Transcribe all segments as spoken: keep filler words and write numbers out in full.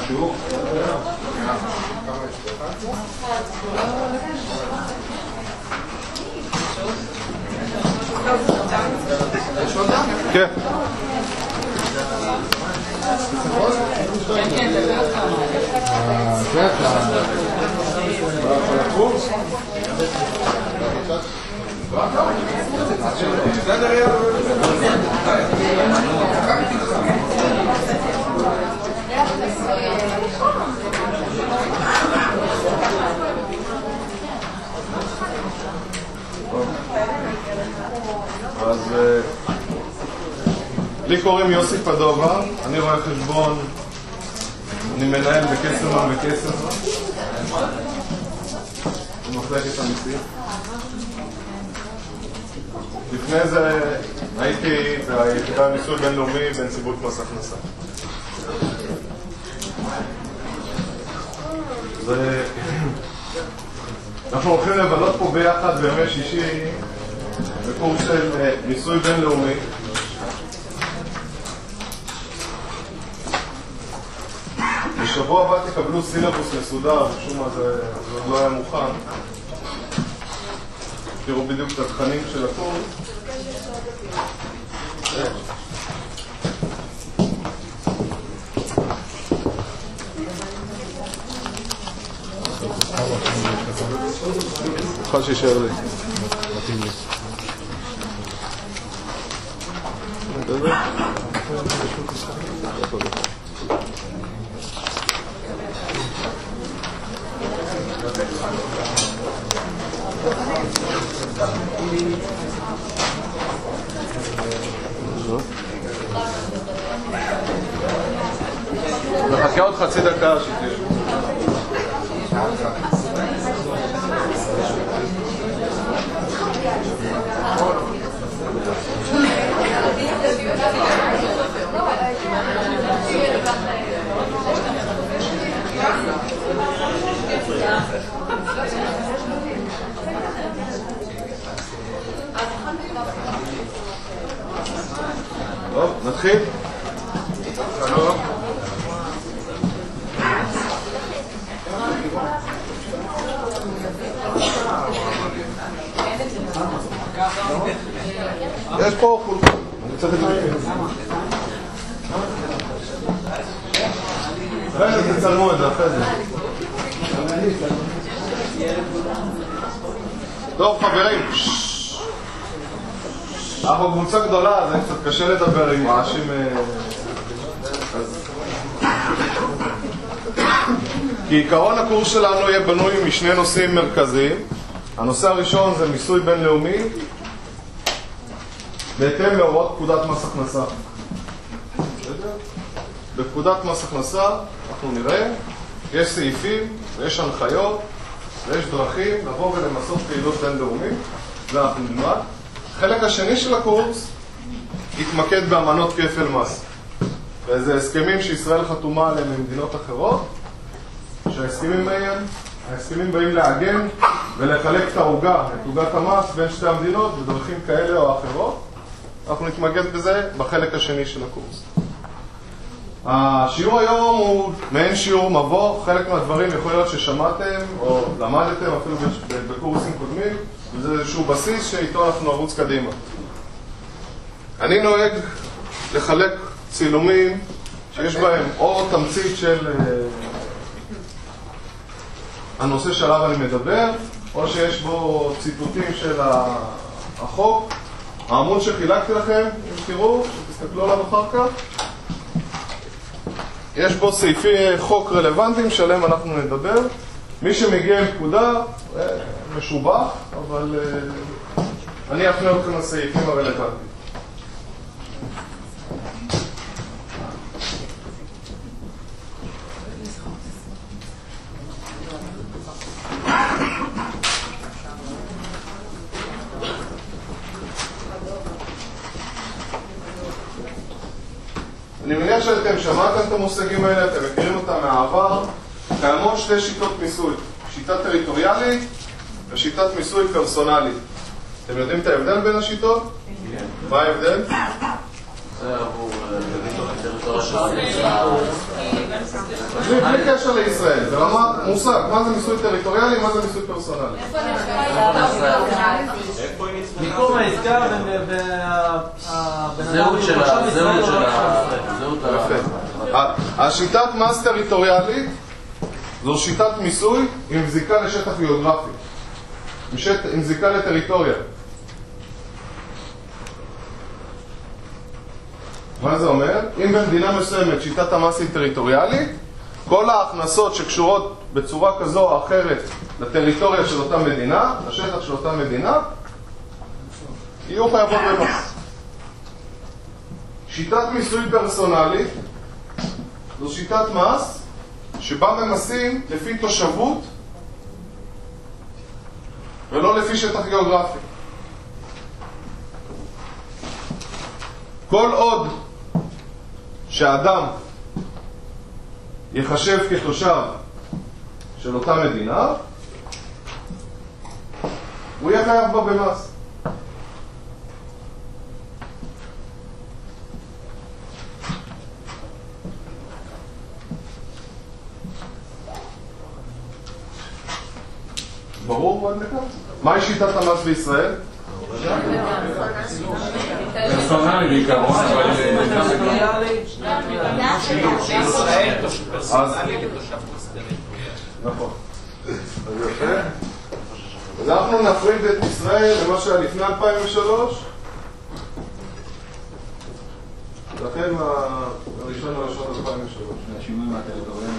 שיעור? כן. אז לי קוראים יוסי פדובה, אני רואה חשבון, אני מנהל בקסם ובקסם במחלקת המיסים. לפני זה הייתי ביחידה מיסוי בינלאומי בנציבות מס הכנסה. אנחנו הולכים לבלות פה ביחד בימי שישי בקורס של מיסוי בינלאומי. בשבוע הבא תקבלו סילבוס מסודר, משום מה זה עוד לא היה מוכן. תראו בדיוק את התכנים של הקורס. יכול שישאר לי. מתאים לי. נחכה עוד חצי דקה שתהיה. טוב, נתחיל. שלום. יש פה חולקות. אני צריך את זה. רגע, תצלמו את זה אחרי זה. טוב, חברים. אנחנו קבוצה גדולה, אז קצת קשה לדבר עם רעשים. כי עיקרון הקורס שלנו יהיה בנוי משני נושאים מרכזיים. הנושא הראשון זה מיסוי בינלאומי בהתאם להוראות פקודת מס הכנסה. בפקודת מס הכנסה אנחנו נראה, יש סעיפים ויש הנחיות ויש דרכים לבוא ולמסות פעילות בינלאומית, ואנחנו נלמד. החלק השני של הקורס יתמקד באמנות כפל מס. וזה הסכמים שישראל חתומה עליהם ממדינות אחרות, שההסכמים באים, ההסכמים באים לעגן ולחלק את העוגה, את עוגת המס בין שתי המדינות בדרכים כאלה או אחרות. אנחנו נתמקד בזה בחלק השני של הקורס. השיעור היום הוא מעין שיעור מבוא, חלק מהדברים יכול להיות ששמעתם או למדתם אפילו בקורסים קודמים, וזה איזשהו בסיס שאיתו אנחנו נרוץ קדימה. אני נוהג לחלק צילומים שיש בהם או תמצית של הנושא שעליו אני מדבר, או שיש בו ציטוטים של החוק. העמוד שחילקתי לכם, תראו, תסתכלו עליו אחר כך. יש בו סעיפי חוק רלוונטיים שעליהם אנחנו נדבר. מי שמגיע עם פקודה, משובח, אבל אני אפנה אתכם לסעיפים הרלוונטיים. אני מניח שאתם שמעתם את המושגים האלה, אתם מכירים אותם מהעבר. קיימות שתי שיטות מיסוי, שיטה טריטוריאלית ושיטת מיסוי פרסונלית. אתם יודעים את ההבדל בין השיטות? כן. מה ההבדל? זה עבור טריטוריה. בלי קשר לישראל, זה רמת מושג, מה זה ניסוי טריטוריאלי, מה זה ניסוי פרסונלי. מיקום העסקה והזהות של ה... השיטת מס טריטוריאלית זו שיטת מיסוי עם זיקה לשטח גיאוגרפי, עם זיקה לטריטוריה. מה זה אומר? אם במדינה מסוימת שיטת המס היא טריטוריאלית, כל ההכנסות שקשורות בצורה כזו או אחרת לטריטוריה של אותה מדינה, לשטח של אותה מדינה, יהיו חייבות במס. שיטת מיסוי פרסונלית זו שיטת מס שבה ממסים לפי תושבות ולא לפי שטח גיאוגרפי. כל עוד שהאדם יחשב כתושב של אותה מדינה, הוא יהיה חייב בה במס. ברור מאוד לכך? מהי שיטת המס בישראל? פרסונלי בעיקרון, אבל... נכון. אז אנחנו נפריד את ישראל למה שהיה לפני אלפיים ושלוש, לכן הראשון הראשון אלפיים ושלוש. השינוי מהטריטוריאלי.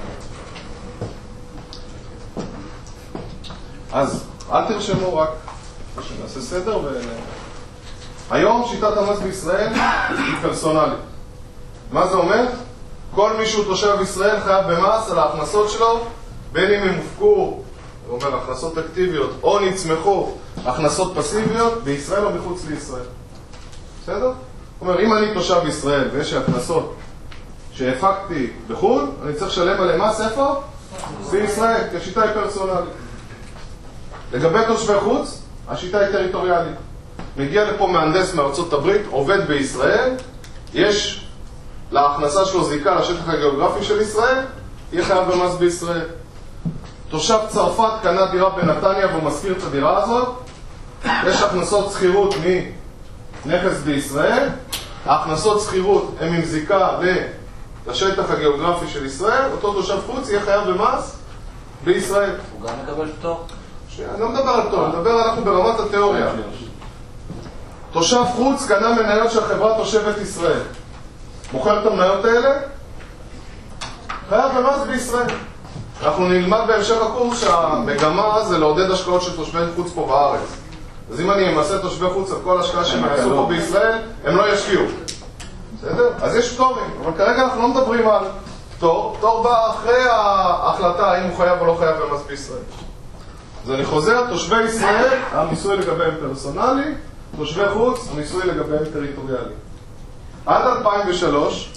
אז אל תרשמו, רק שנעשה סדר. ו... היום שיטת המס בישראל היא פרסונלית. מה זה אומר? כל מי שהוא תושב ישראל חייב במס על ההכנסות שלו, בין אם הם הופקו, הוא אומר, הכנסות אקטיביות, או נצמחו הכנסות פסיביות בישראל או מחוץ לישראל. בסדר? זאת אומרת, אם אני תושב ישראל ויש הכנסות שהפקתי בחו"ל, אני צריך לשלם עליהם מס איפה? בישראל, כי השיטה היא פרסונלית. לגבי תושבי חוץ, השיטה היא טריטוריאלית. מגיע לפה מהנדס מארצות הברית, עובד בישראל, יש להכנסה שלו זיקה לשטח הגיאוגרפי של ישראל, יהיה חייב במס בישראל. תושב צרפת קנה דירה בנתניה והוא מזכיר את הדירה הזאת, יש הכנסות שכירות מנכס בישראל, ההכנסות שכירות הן עם זיקה לשטח הגיאוגרפי של ישראל, אותו תושב חוץ יהיה חייב במס בישראל. הוא גם מקבל פטור? אני לא מדבר על פטור, אני מדבר אנחנו ברמת התיאוריה. תושב חוץ קנה מניות של חברה תושבת ישראל, מוכר את המניות האלה, חייב במס בישראל. אנחנו נלמד בהמשך הקורס שהמגמה זה לעודד השקעות של תושבי חוץ פה בארץ. אז אם אני אמסה תושבי חוץ על כל השקעה שהם יעשו פה בישראל, הם לא ישקיעו. בסדר? אז יש פטורים, אבל כרגע אנחנו לא מדברים על פטור. פטור בא אחרי ההחלטה האם הוא חייב או לא חייב במס בישראל. אז אני חוזר, תושבי ישראל, המיסוי לגביהם פרסונלי, תושבי חוץ, המיסוי לגביהם טריטוריאלי. עד אלפיים ושלוש,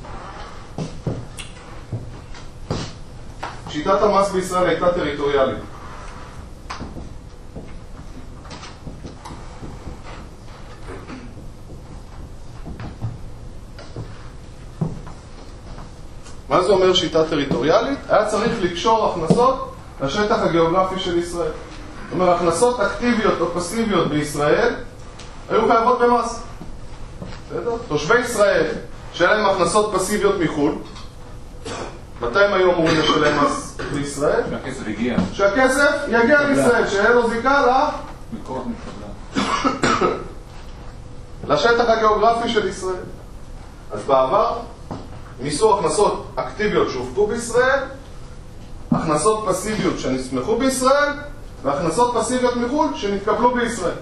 שיטת המס בישראל הייתה טריטוריאלית. מה זה אומר שיטה טריטוריאלית? היה צריך לקשור הכנסות לשטח הגיאוגרפי של ישראל. זאת אומרת, הכנסות אקטיביות או פסיביות בישראל היו חייבות במס. בסדר? תושבי ישראל שאין להם הכנסות פסיביות מחו"ל, מתי הם היו אמורים לשלם מס בישראל? שהכסף הגיע. שהכסף יגיע לישראל, שאין לו זיקה לה... מקורות מתקבלה. לשטח הגיאוגרפי של ישראל. אז בעבר מיסו הכנסות אקטיביות שהופקו בישראל, הכנסות פסיביות שנסמכו בישראל, והכנסות פסיביות מחו"ל שנתקבלו בישראל.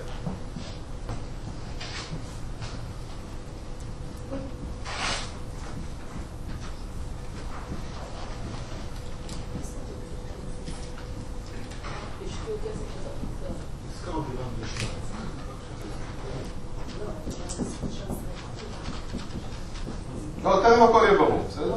לא, תן הכל יהיה ברור, בסדר?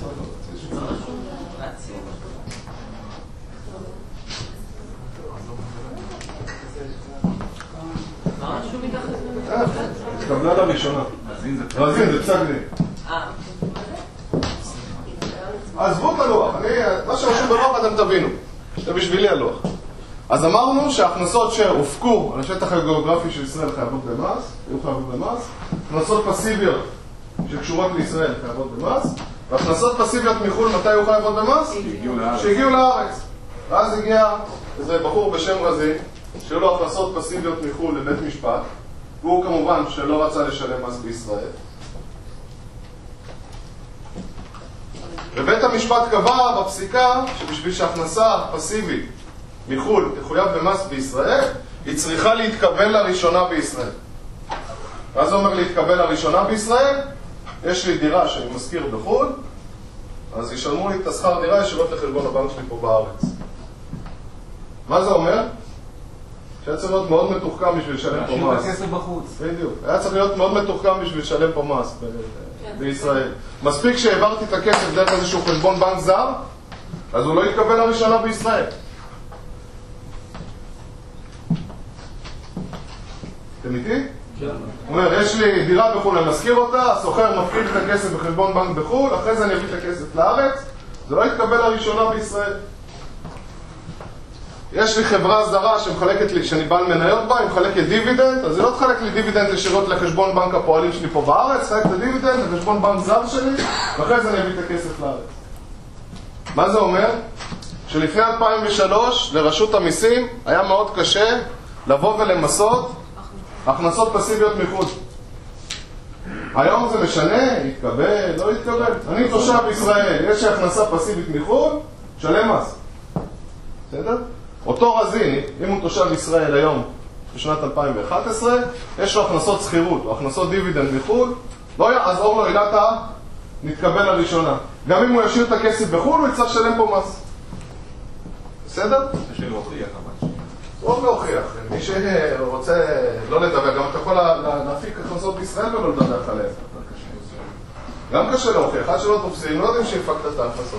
התקבלה לראשונה. רזין זה פסק דין. עזבו את הלוח, אני, מה שרשום בלוח אתם תבינו, זה בשבילי הלוח. אז אמרנו שההכנסות שהופקו על השטח הגיאוגרפי של ישראל חייבות במס, היו חייבות במס, הכנסות פסיביות שקשורות לישראל חייבות במס, והכנסות פסיביות מחו"ל מתי היו חייבות במס? שהגיעו לארץ. ואז הגיע איזה בחור בשם רזי, שהיו לו הכנסות פסיביות מחו"ל לבית משפט, והוא כמובן שלא רצה לשלם מס בישראל. ובית המשפט קבע בפסיקה שבשביל שהכנסה פסיבית מחו"ל תחויב במס בישראל, היא צריכה להתקבל לראשונה בישראל. ואז הוא אומר להתקבל לראשונה בישראל, יש לי דירה שאני מזכיר בחו"ל, אז ישלמו לי את השכר דירה ישירות לחשבון הבנק שלי פה בארץ. מה זה אומר? שהיה צריך להיות מאוד מתוחכם בשביל לשלם פה מס. להשאיר את הכסף בחוץ. בדיוק. היה צריך להיות מאוד מתוחכם בשביל לשלם פה מס ב- בישראל. מספיק שהעברתי את הכסף דרך איזשהו חשבון בנק זר, אז הוא לא יתקבל לראשונה בישראל. אתם איתי? כן. הוא אומר, יש לי דירה בחו"ל, אני מזכיר אותה, הסוחר מפקיד את הכסף בחשבון בנק בחו"ל, אחרי זה אני אביא את הכסף לארץ, זה לא יתקבל לראשונה בישראל. יש לי חברה זרה שמחלקת לי, שאני בעל מניות בה, היא מחלקת דיבידנד, אז היא לא תחלק לי דיבידנד ישירות לחשבון בנק הפועלים שלי פה בארץ, חלק את הדיבידנד לחשבון בנק זר שלי, ואחרי זה אני אביא את הכסף לארץ. מה זה אומר? שלפני אלפיים ושלוש לרשות המיסים היה מאוד קשה לבוא ולמסות הכנסות פסיביות מחו"ל. היום זה משנה, יתקבל, לא יתקבל. אני תושב ישראל, יש לי הכנסה פסיבית מחו"ל, שלם מס. בסדר? אותו רזין, אם הוא תושב ישראל היום, בשנת אלפיים ואחת עשרה, יש לו הכנסות שכירות או הכנסות דיבידנד מחו"ל, לא יעזור לו עילת נתקבל לראשונה. גם אם הוא ישאיר את הכסף בחו"ל, הוא יצטרך לשלם פה מס. בסדר? יש לי להוכיח אבל. לא להוכיח. מי שרוצה לא לדווח, גם אתה יכול להפיק הכנסות בישראל ולא לדווח עליהן. גם קשה להוכיח. עד שלא תופסים, לא יודעים שהפקת את ההכנסות.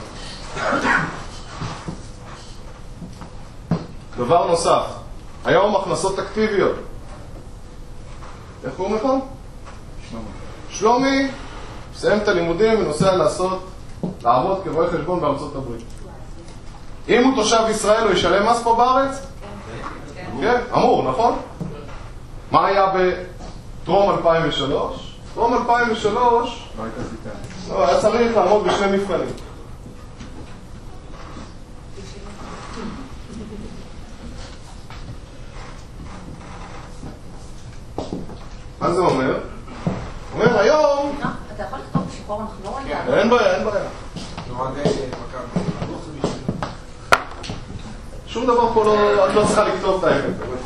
דבר נוסף, היום הכנסות אקטיביות. איך קוראים לך? שלומי. שלומי, מסיים את הלימודים ונוסע לעשות, לעבוד כרואה חשבון בארצות הברית. אם הוא תושב ישראל הוא ישלם מס פה בארץ? כן, אמור, נכון? מה היה בטרום אלפיים ושלוש? טרום אלפיים ושלוש לא הייתה זיתה. לא, היה צריך לעמוד בשני מבחנים. מה זה אומר? אומר היום... אתה יכול לכתוב בשחור, אנחנו לא רואים. אין בעיה, אין בעיה. שום דבר פה לא... את לא צריכה לכתוב את האמת.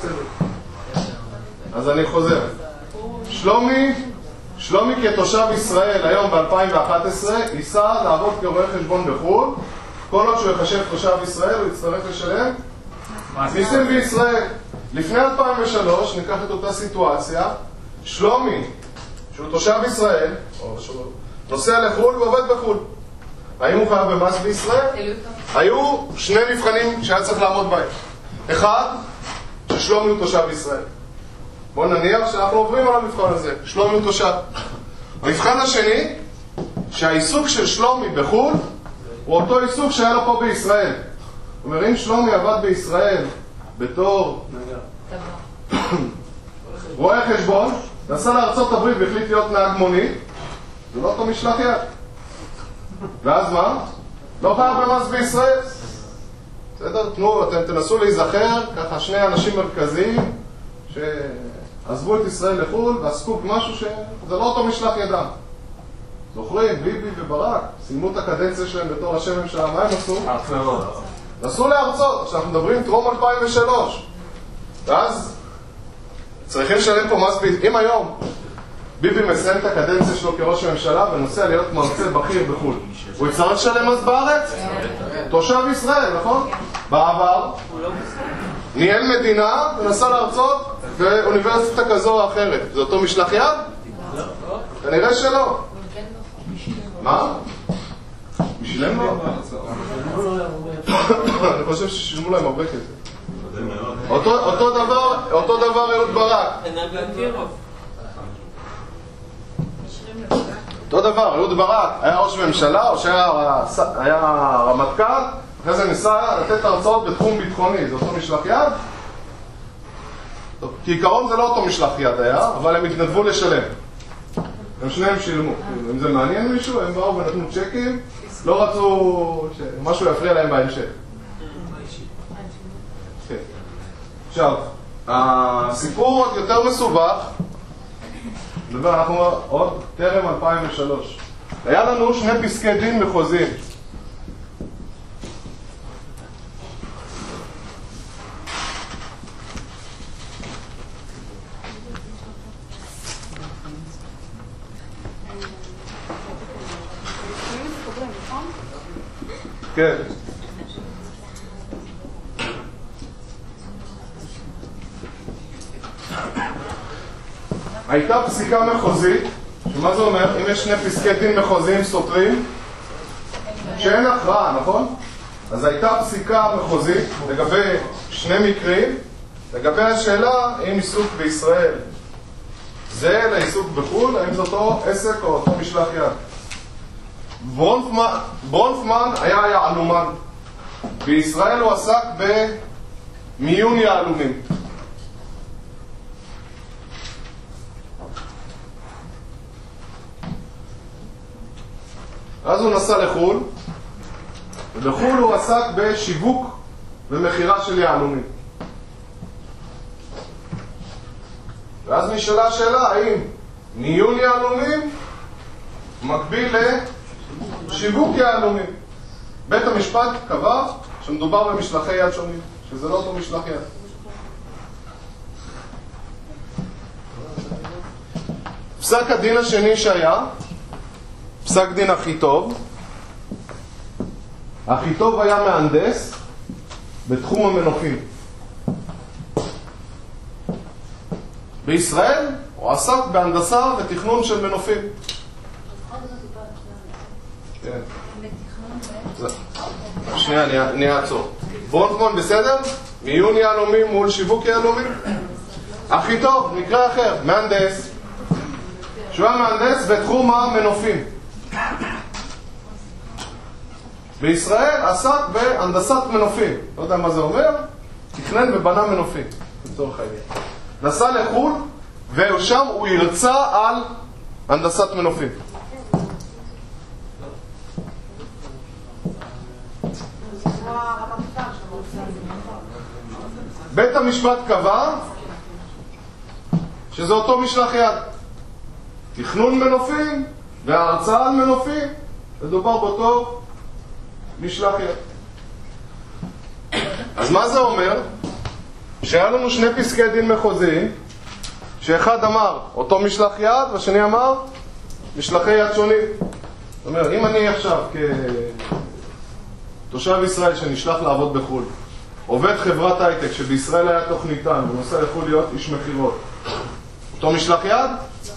אז אני חוזר. שלומי, שלומי כתושב ישראל היום ב-אלפיים ואחת עשרה ייסע לעבוד כרואה חשבון בחו"ל. כל עוד שהוא יחשב תושב ישראל הוא יצטרך לשלם מיסים בישראל. לפני אלפיים ושלוש ניקח את אותה סיטואציה. שלומי, שהוא תושב ישראל, או שהוא נוסע לחו"ל ועובד בחו"ל. האם הוא חייב במס בישראל? היו שני מבחנים שהיה צריך לעמוד בהם. אחד, ששלומי הוא תושב ישראל. בואו נניח שאנחנו עוברים על המבחן הזה. שלומי הוא תושב. המבחן השני, שהעיסוק של שלומי בחו"ל הוא אותו עיסוק שהיה לו פה בישראל. זאת אומרת, אם שלומי עבד בישראל בתור רואה חשבון, נסע לארצות הברית והחליט להיות נהג מונית, זה לא אותו משלח יד. ואז מה? לא חייב במס בישראל. בסדר? תנו, אתם תנסו להיזכר, ככה שני אנשים מרכזיים שעזבו את ישראל לחו"ל ועסקו במשהו שזה לא אותו משלח ידם. זוכרים? ביבי וברק סיימו את הקדנציה שלהם בתור ראשי ממשלה. מה הם עשו? הרצאות. נסעו לארצות. עכשיו אנחנו מדברים טרום אלפיים ושלוש. ואז צריכים לשלם פה מס בישראל. אם היום ביבי מסיים את הקדנציה שלו כראש הממשלה ונוסע להיות מרצה בכיר בחו"ל, הוא יצטרך לשלם מס בארץ? תושב ישראל, נכון? בעבר ניהל מדינה ונסע לארצות באוניברסיטה כזו או אחרת. זה אותו משלח יד? כנראה שלא. מה? משלם לו? אני חושב ששילמו להם הרבה כסף. אותו דבר, אותו דבר אהוד ברק. אותו דבר, אהוד ברק היה ראש ממשלה או שהיה רמטכ"ל, אחרי זה ניסה לתת הרצאות בתחום ביטחוני, זה אותו משלח יד? טוב, כעיקרון זה לא אותו משלח יד היה, אבל הם התנדבו לשלם. הם שניהם שילמו. אם זה מעניין מישהו, הם באו ונתנו צ'קים, לא רצו שמשהו יפריע להם בהמשך. עכשיו, הסיפור עוד יותר מסובך, נדבר, אנחנו עוד טרם אלפיים ושלוש. היה לנו שני פסקי דין מחוזיים. כן. הייתה פסיקה מחוזית, שמה זה אומר? אם יש שני פסקי דין מחוזיים סותרים, שאין הכרעה, נכון? אז הייתה פסיקה מחוזית לגבי שני מקרים, לגבי השאלה אם עיסוק בישראל זה לעיסוק בחו"ל, האם זה אותו עסק או אותו משלח יד. ברונפמן, ברונפמן היה יהלומן. בישראל הוא עסק במיון יהלומים. אז הוא נסע לחו"ל, ובחו"ל הוא עסק בשיווק ומחירה של יהלומים. ואז נשאלה השאלה, האם מיון יהלומים מקביל לשיווק יהלומים? בית המשפט קבע שמדובר במשלחי יד שונים, שזה לא אותו משלח יד. פסק הדין השני שהיה, פסק דין אחיטוב. אחיטוב היה מהנדס בתחום המנופים. בישראל הוא עסק בהנדסה ותכנון של מנופים. כן. שנייה, אני אעצור. ברונפמן בסדר? מיון יהלומים מול שיווק יהלומים? אחיטוב, מקרה אחר, מהנדס. שהוא היה מהנדס בתחום המנופים. בישראל עסק בהנדסת מנופים. לא יודע מה זה אומר, תכנן ובנה מנופים, לצורך העניין. נסע לחו"ל, ושם הוא ירצה על הנדסת מנופים. בית המשפט קבע שזה אותו משלח יד. תכנון מנופים וההרצאה על מנופים, מדובר באותו משלח יד. אז מה זה אומר? שהיה לנו שני פסקי דין מחוזיים, שאחד אמר אותו משלח יד, והשני אמר משלחי יד שונים. זאת אומרת, אם אני עכשיו כתושב ישראל שנשלח לעבוד בחו"ל, עובד חברת הייטק שבישראל היה תוכניתן ונוסע יכול להיות איש מחירות, אותו משלח יד?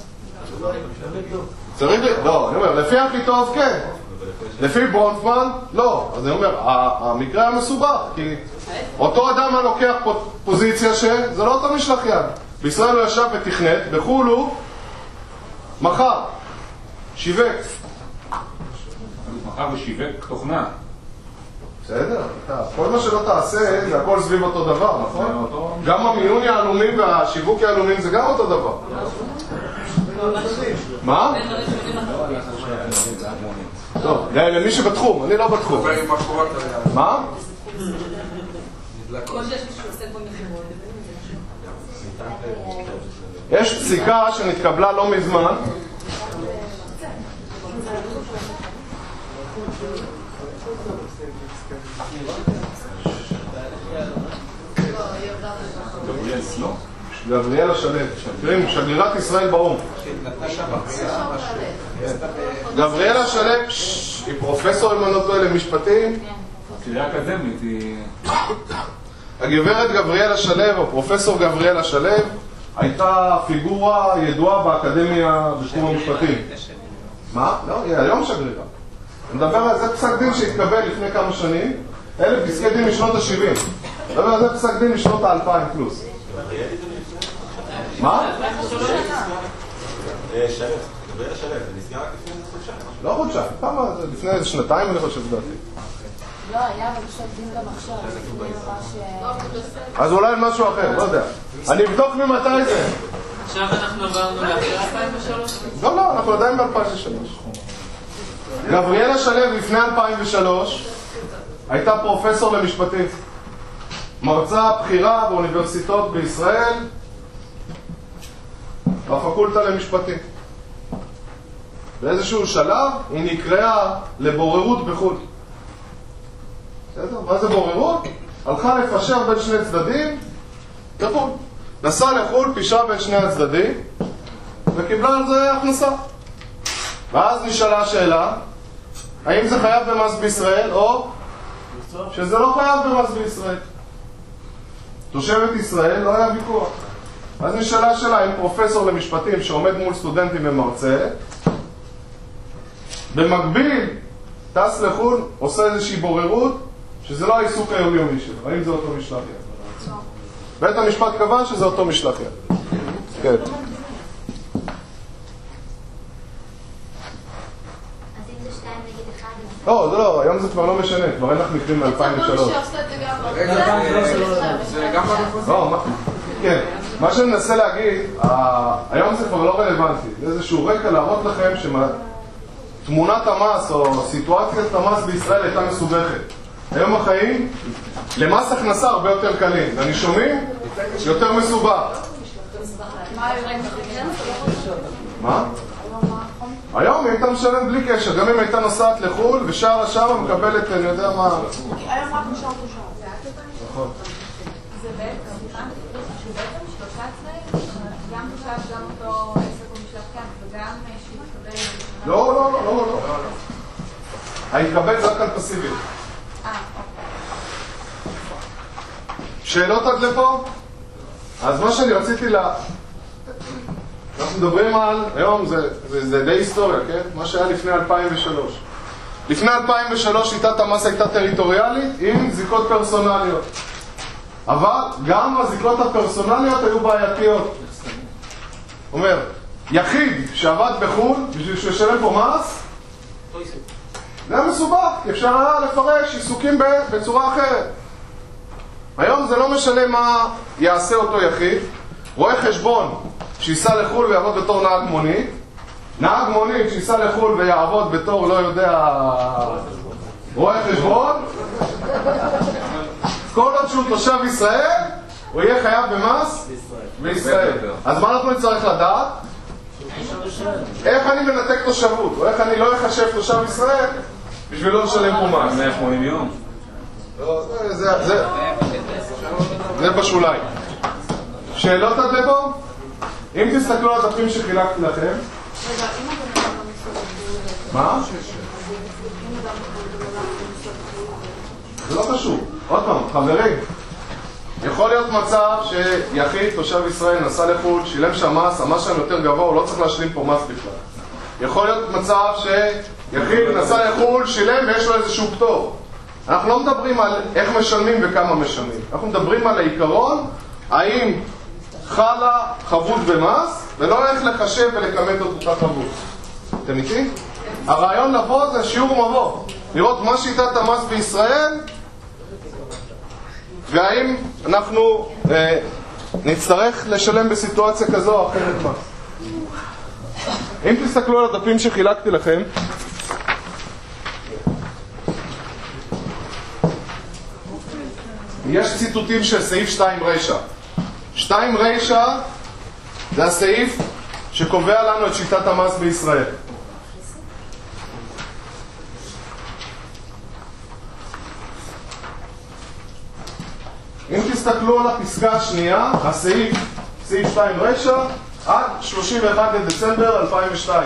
צריך לי? לא, אני אומר, לפי אחיטוב כן, לפי ברונפמן לא. אז אני אומר, המקרה המסובך, כי אותו אדם לוקח פוזיציה שזה לא אותו משלח יד. בישראל הוא ישב ותכנת, בחו"ל הוא מחר, שיווק. מחר ושיווק תוכנה. בסדר, כל מה שלא תעשה זה הכל סביב אותו דבר, נכון? גם המיון יהלומים והשיווק יהלומים זה גם אותו דבר. מה? טוב, למי שבתחום, אני לא בתחום. מה? יש פסיקה שנתקבלה לא מזמן גבריאלה שלו, תראים, שגרירת ישראל באו"ם. גבריאלה שלו, היא פרופסור אמנות למשפטים. קריאה אקדמית היא... הגברת גבריאלה שלו, או פרופסור גבריאלה שלו, הייתה פיגורה ידועה באקדמיה בתחום המשפטים. מה? לא, היא היום שגרירה. נדבר על זה פסק דין שהתקבל לפני כמה שנים, אלה פסקי דין משנות ה-שבעים. נדבר על זה פסק דין משנות ה-אלפיים פלוס. מה? שלב, גבריאלה שלב, זה נסגר רק לפני זה? לא חודשיים, כמה, לפני איזה שנתיים אני חושב דעתי. לא, היה אבל שותים גם עכשיו. אז אולי משהו אחר, לא יודע. אני אבדוק ממתי זה. עכשיו אנחנו עברנו לאחרי אלפיים ושלוש? לא, לא, אנחנו עדיין ב-אלפיים ושלוש. גבריאלה שלו לפני אלפיים ושלוש הייתה פרופסור למשפטים. מרצה בחירה באוניברסיטאות בישראל בפקולטה למשפטים. באיזשהו שלב היא נקראה לבוררות בחו"ל. בסדר? מה זה בוררות? הלכה לפשר בין שני צדדים לחו"ל. נסעה לחו"ל, פישרה בין שני הצדדים וקיבלה על זה הכנסה. ואז נשאלה השאלה, האם זה חייב במס בישראל או שזה לא חייב במס בישראל? תושבת ישראל לא היה ויכוח. אז נשאלה השאלה, האם פרופסור למשפטים שעומד מול סטודנטים ומרצה במקביל טס לחו"ל, עושה איזושהי בוררות שזה לא העיסוק היומיומי שלו, האם זה אותו משלח יד? בית המשפט קבע שזה אותו משלח יד. כן. לא, זה לא, היום זה כבר לא משנה, כבר אין לך מקרים מ-אלפיים ושלוש. זה גם לא, כן, מה שאני מנסה להגיד, היום זה כבר לא רלוונטי, זה איזשהו רקע להראות לכם שתמונת המס או סיטואציית המס בישראל הייתה מסובכת. היום החיים למס הכנסה הרבה יותר קלים, לנישומים יותר מסובך. מה? היום היא הייתה משלמת בלי קשר, גם אם הייתה נוסעת לחו"ל ושערה שמה מקבלת, אני יודע מה... היום רק נשאר תושב. נכון. זה בעצם שלושה צבעים, גם תושב, גם אותו עסק או משלח יד, וגם שהתקבל... לא, לא, לא, לא, לא. ההתקבל רק על פסיבית. אה, אוקיי. שאלות עד לפה? אז מה שאני רציתי לה... אנחנו מדברים על, היום זה, זה, זה די היסטוריה, כן? מה שהיה לפני אלפיים ושלוש. לפני אלפיים ושלוש שיטת המס הייתה טריטוריאלית עם זיקות פרסונליות. אבל גם הזיקות הפרסונליות היו בעייתיות. אומר, יחיד שעבד בחו"ל בשביל שהוא ישלם פה מס, זה היה מסובך, אפשר היה לפרש עיסוקים בצורה אחרת. היום זה לא משנה מה יעשה אותו יחיד. רואה חשבון שיסע לחו"ל ויעבוד בתור נהג מונית, נהג מונית שיסע לחו"ל ויעבוד בתור, לא יודע, רואה חשבון, כל עוד שהוא תושב ישראל, הוא יהיה חייב במס בישראל. אז מה אנחנו נצטרך לדעת? איך אני מנתק תושבות, או איך אני לא אחשב תושב ישראל בשביל לא לשלם פה מס. מאה ושמונים יום. זה בשוליים. שאלות עד לפה? אם תסתכלו על הדפים שחילקתי לכם. מה? זה לא קשור. עוד פעם, חברים, יכול להיות מצב שיחיד, תושב ישראל, נסע לחו"ל, שילם שם מס, המס שם יותר גבוה, הוא לא צריך להשלים פה מס בכלל. יכול להיות מצב שיחיד נסע לחו"ל, שילם ויש לו איזשהו פטור. אנחנו לא מדברים על איך משלמים וכמה משלמים. אנחנו מדברים על העיקרון, האם חלה חבות במס, ולא איך לחשב ולכמת אותה חבות. אתם איתי? הרעיון לבוא זה שיעור מבוא. לראות מה שיטת המס בישראל, והאם אנחנו אה, נצטרך לשלם בסיטואציה כזו או אחרת מס. אם תסתכלו על הדפים שחילקתי לכם, יש ציטוטים של סעיף שתיים רשע. שתיים רשע זה הסעיף שקובע לנו את שיטת המס בישראל. אם תסתכלו על הפסקה השנייה, הסעיף, סעיף שתיים רשע, עד שלושים ואחד לדצמבר אלפיים ושתיים.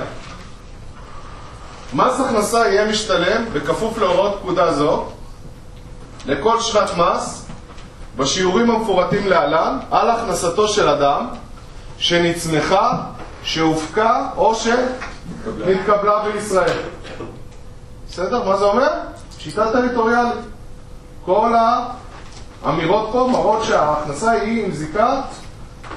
מס הכנסה יהיה משתלם בכפוף להוראות פקודה זו לכל שנת מס בשיעורים המפורטים להלן על הכנסתו של אדם שנצמחה, שהופקה או שנתקבלה בישראל. בסדר? מה זה אומר? שיטה טריטוריאלית. כל האמירות פה מראות שההכנסה היא עם זיקה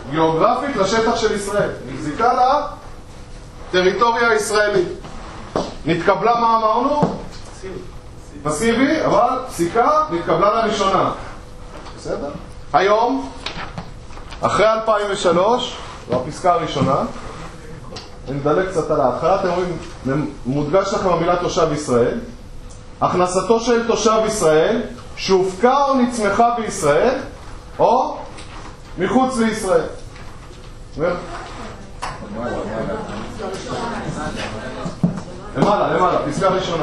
גיאוגרפית לשטח של ישראל, עם זיקה לטריטוריה הישראלית. נתקבלה מה אמרנו? פסיבי, אבל פסיקה נתקבלה לראשונה. בסדר? היום, אחרי אלפיים ושלוש, זו הפסקה הראשונה, אני מדלג קצת על ההתחלה, אתם רואים, מודגש לכם המילה תושב ישראל. הכנסתו של תושב ישראל שהופקה או נצמחה בישראל או מחוץ לישראל. למעלה, למעלה, פסקה ראשונה.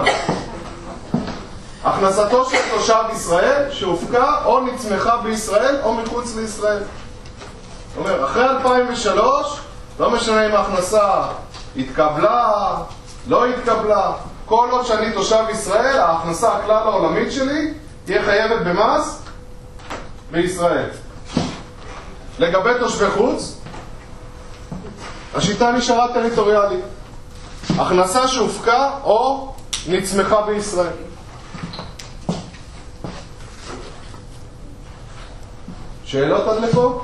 הכנסתו של תושב ישראל שהופקה או נצמחה בישראל או מחוץ לישראל. זאת אומרת, אחרי אלפיים ושלוש, לא משנה אם ההכנסה התקבלה, לא התקבלה, כל עוד שאני תושב ישראל, ההכנסה הכלל העולמית שלי תהיה חייבת במס בישראל. לגבי תושבי חוץ, השיטה נשארה טריטוריאלית. הכנסה שהופקה או נצמחה בישראל. שאלות עד לפה?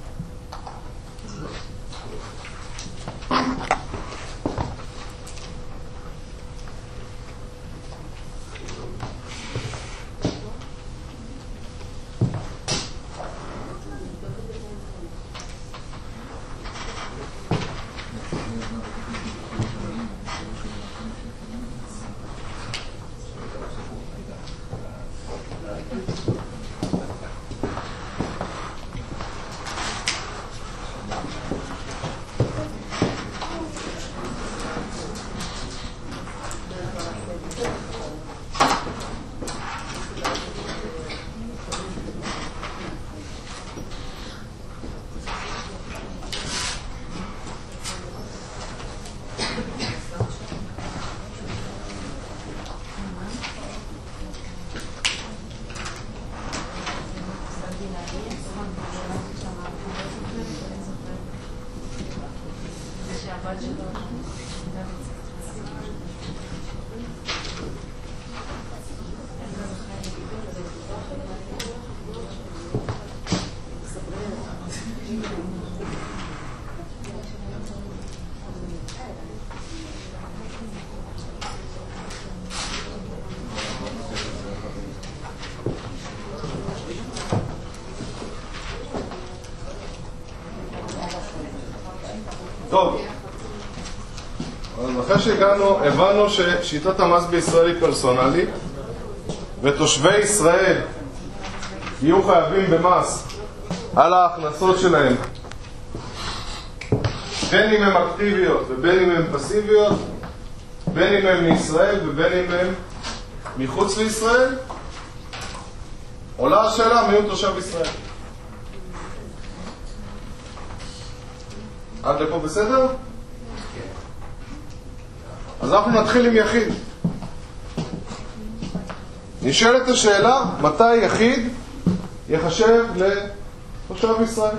טוב, אז אחרי שהגענו, הבנו ששיטת המס בישראל היא פרסונלית ותושבי ישראל יהיו חייבים במס על ההכנסות שלהם, בין אם הם אקטיביות ובין אם הם פסיביות, בין אם הם מישראל ובין אם הם מחוץ לישראל. עולה השאלה מי הוא תושב ישראל. עד לפה בסדר? אז אנחנו נתחיל עם יחיד. נשאלת השאלה מתי יחיד יחשב לתושב ישראל.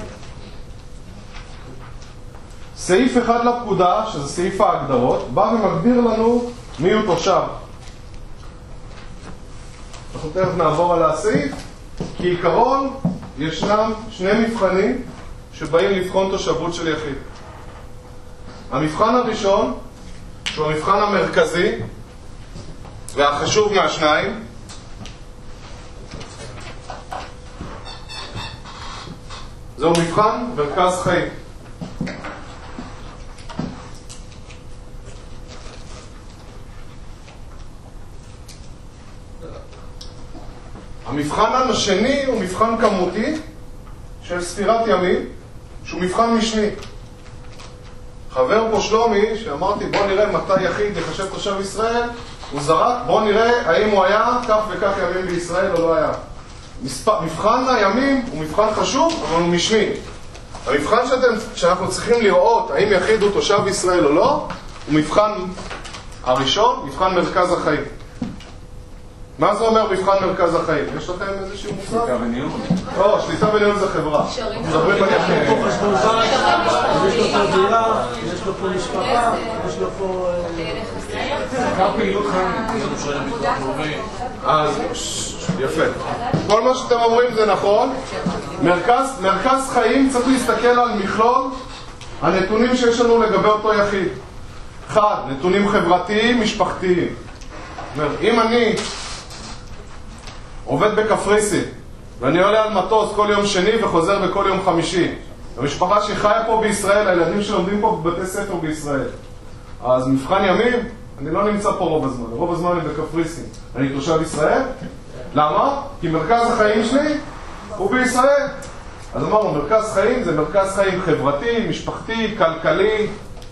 סעיף אחד לפקודה, שזה סעיף ההגדרות, בא ומגדיר לנו מי הוא תושב. אנחנו תכף נעבור על הסעיף, כי עיקרון ישנם שני מבחנים שבאים לבחון תושבות של יחיד. המבחן הראשון, שהוא המבחן המרכזי והחשוב מהשניים, זהו מבחן מרכז חיים. המבחן השני הוא מבחן כמותי של ספירת ימים, שהוא מבחן משני. חבר פה שלומי, שאמרתי בוא נראה מתי יחיד יחשב תושב ישראל, הוא זרק, בוא נראה האם הוא היה כך וכך ימים בישראל או לא היה. מספר, מבחן הימים הוא מבחן חשוב, אבל הוא משני. המבחן שאתם, שאנחנו צריכים לראות האם יחיד הוא תושב ישראל או לא, הוא מבחן הראשון, מבחן מרכז החיים. מה זה אומר מבחן מרכז החיים? יש לכם איזשהו מושג? שליטה וניהול. לא, שליטה וניהול זה חברה. מדברים על יחיד. יש לו חשבון בנק, יש לו פה דירה, יש לו פה משפחה, יש לו פה... עיקר פעילות חיים. אז יפה. כל מה שאתם אומרים זה נכון. מרכז, מרכז חיים צריך להסתכל על מכלול הנתונים שיש לנו לגבי אותו יחיד. אחד, נתונים חברתיים, משפחתיים. זאת אומרת, אם אני עובד בקפריסין, ואני עולה על מטוס כל יום שני וחוזר בכל יום חמישי, המשפחה שחיה פה בישראל, הילדים שלומדים פה בבתי ספר בישראל, אז מבחן ימים, אני לא נמצא פה רוב הזמן, רוב הזמן אני בקפריסין. אני תושב ישראל? למה? כי מרכז החיים שלי הוא בישראל. אז אמרנו, מרכז חיים זה מרכז חיים חברתי, משפחתי, כלכלי.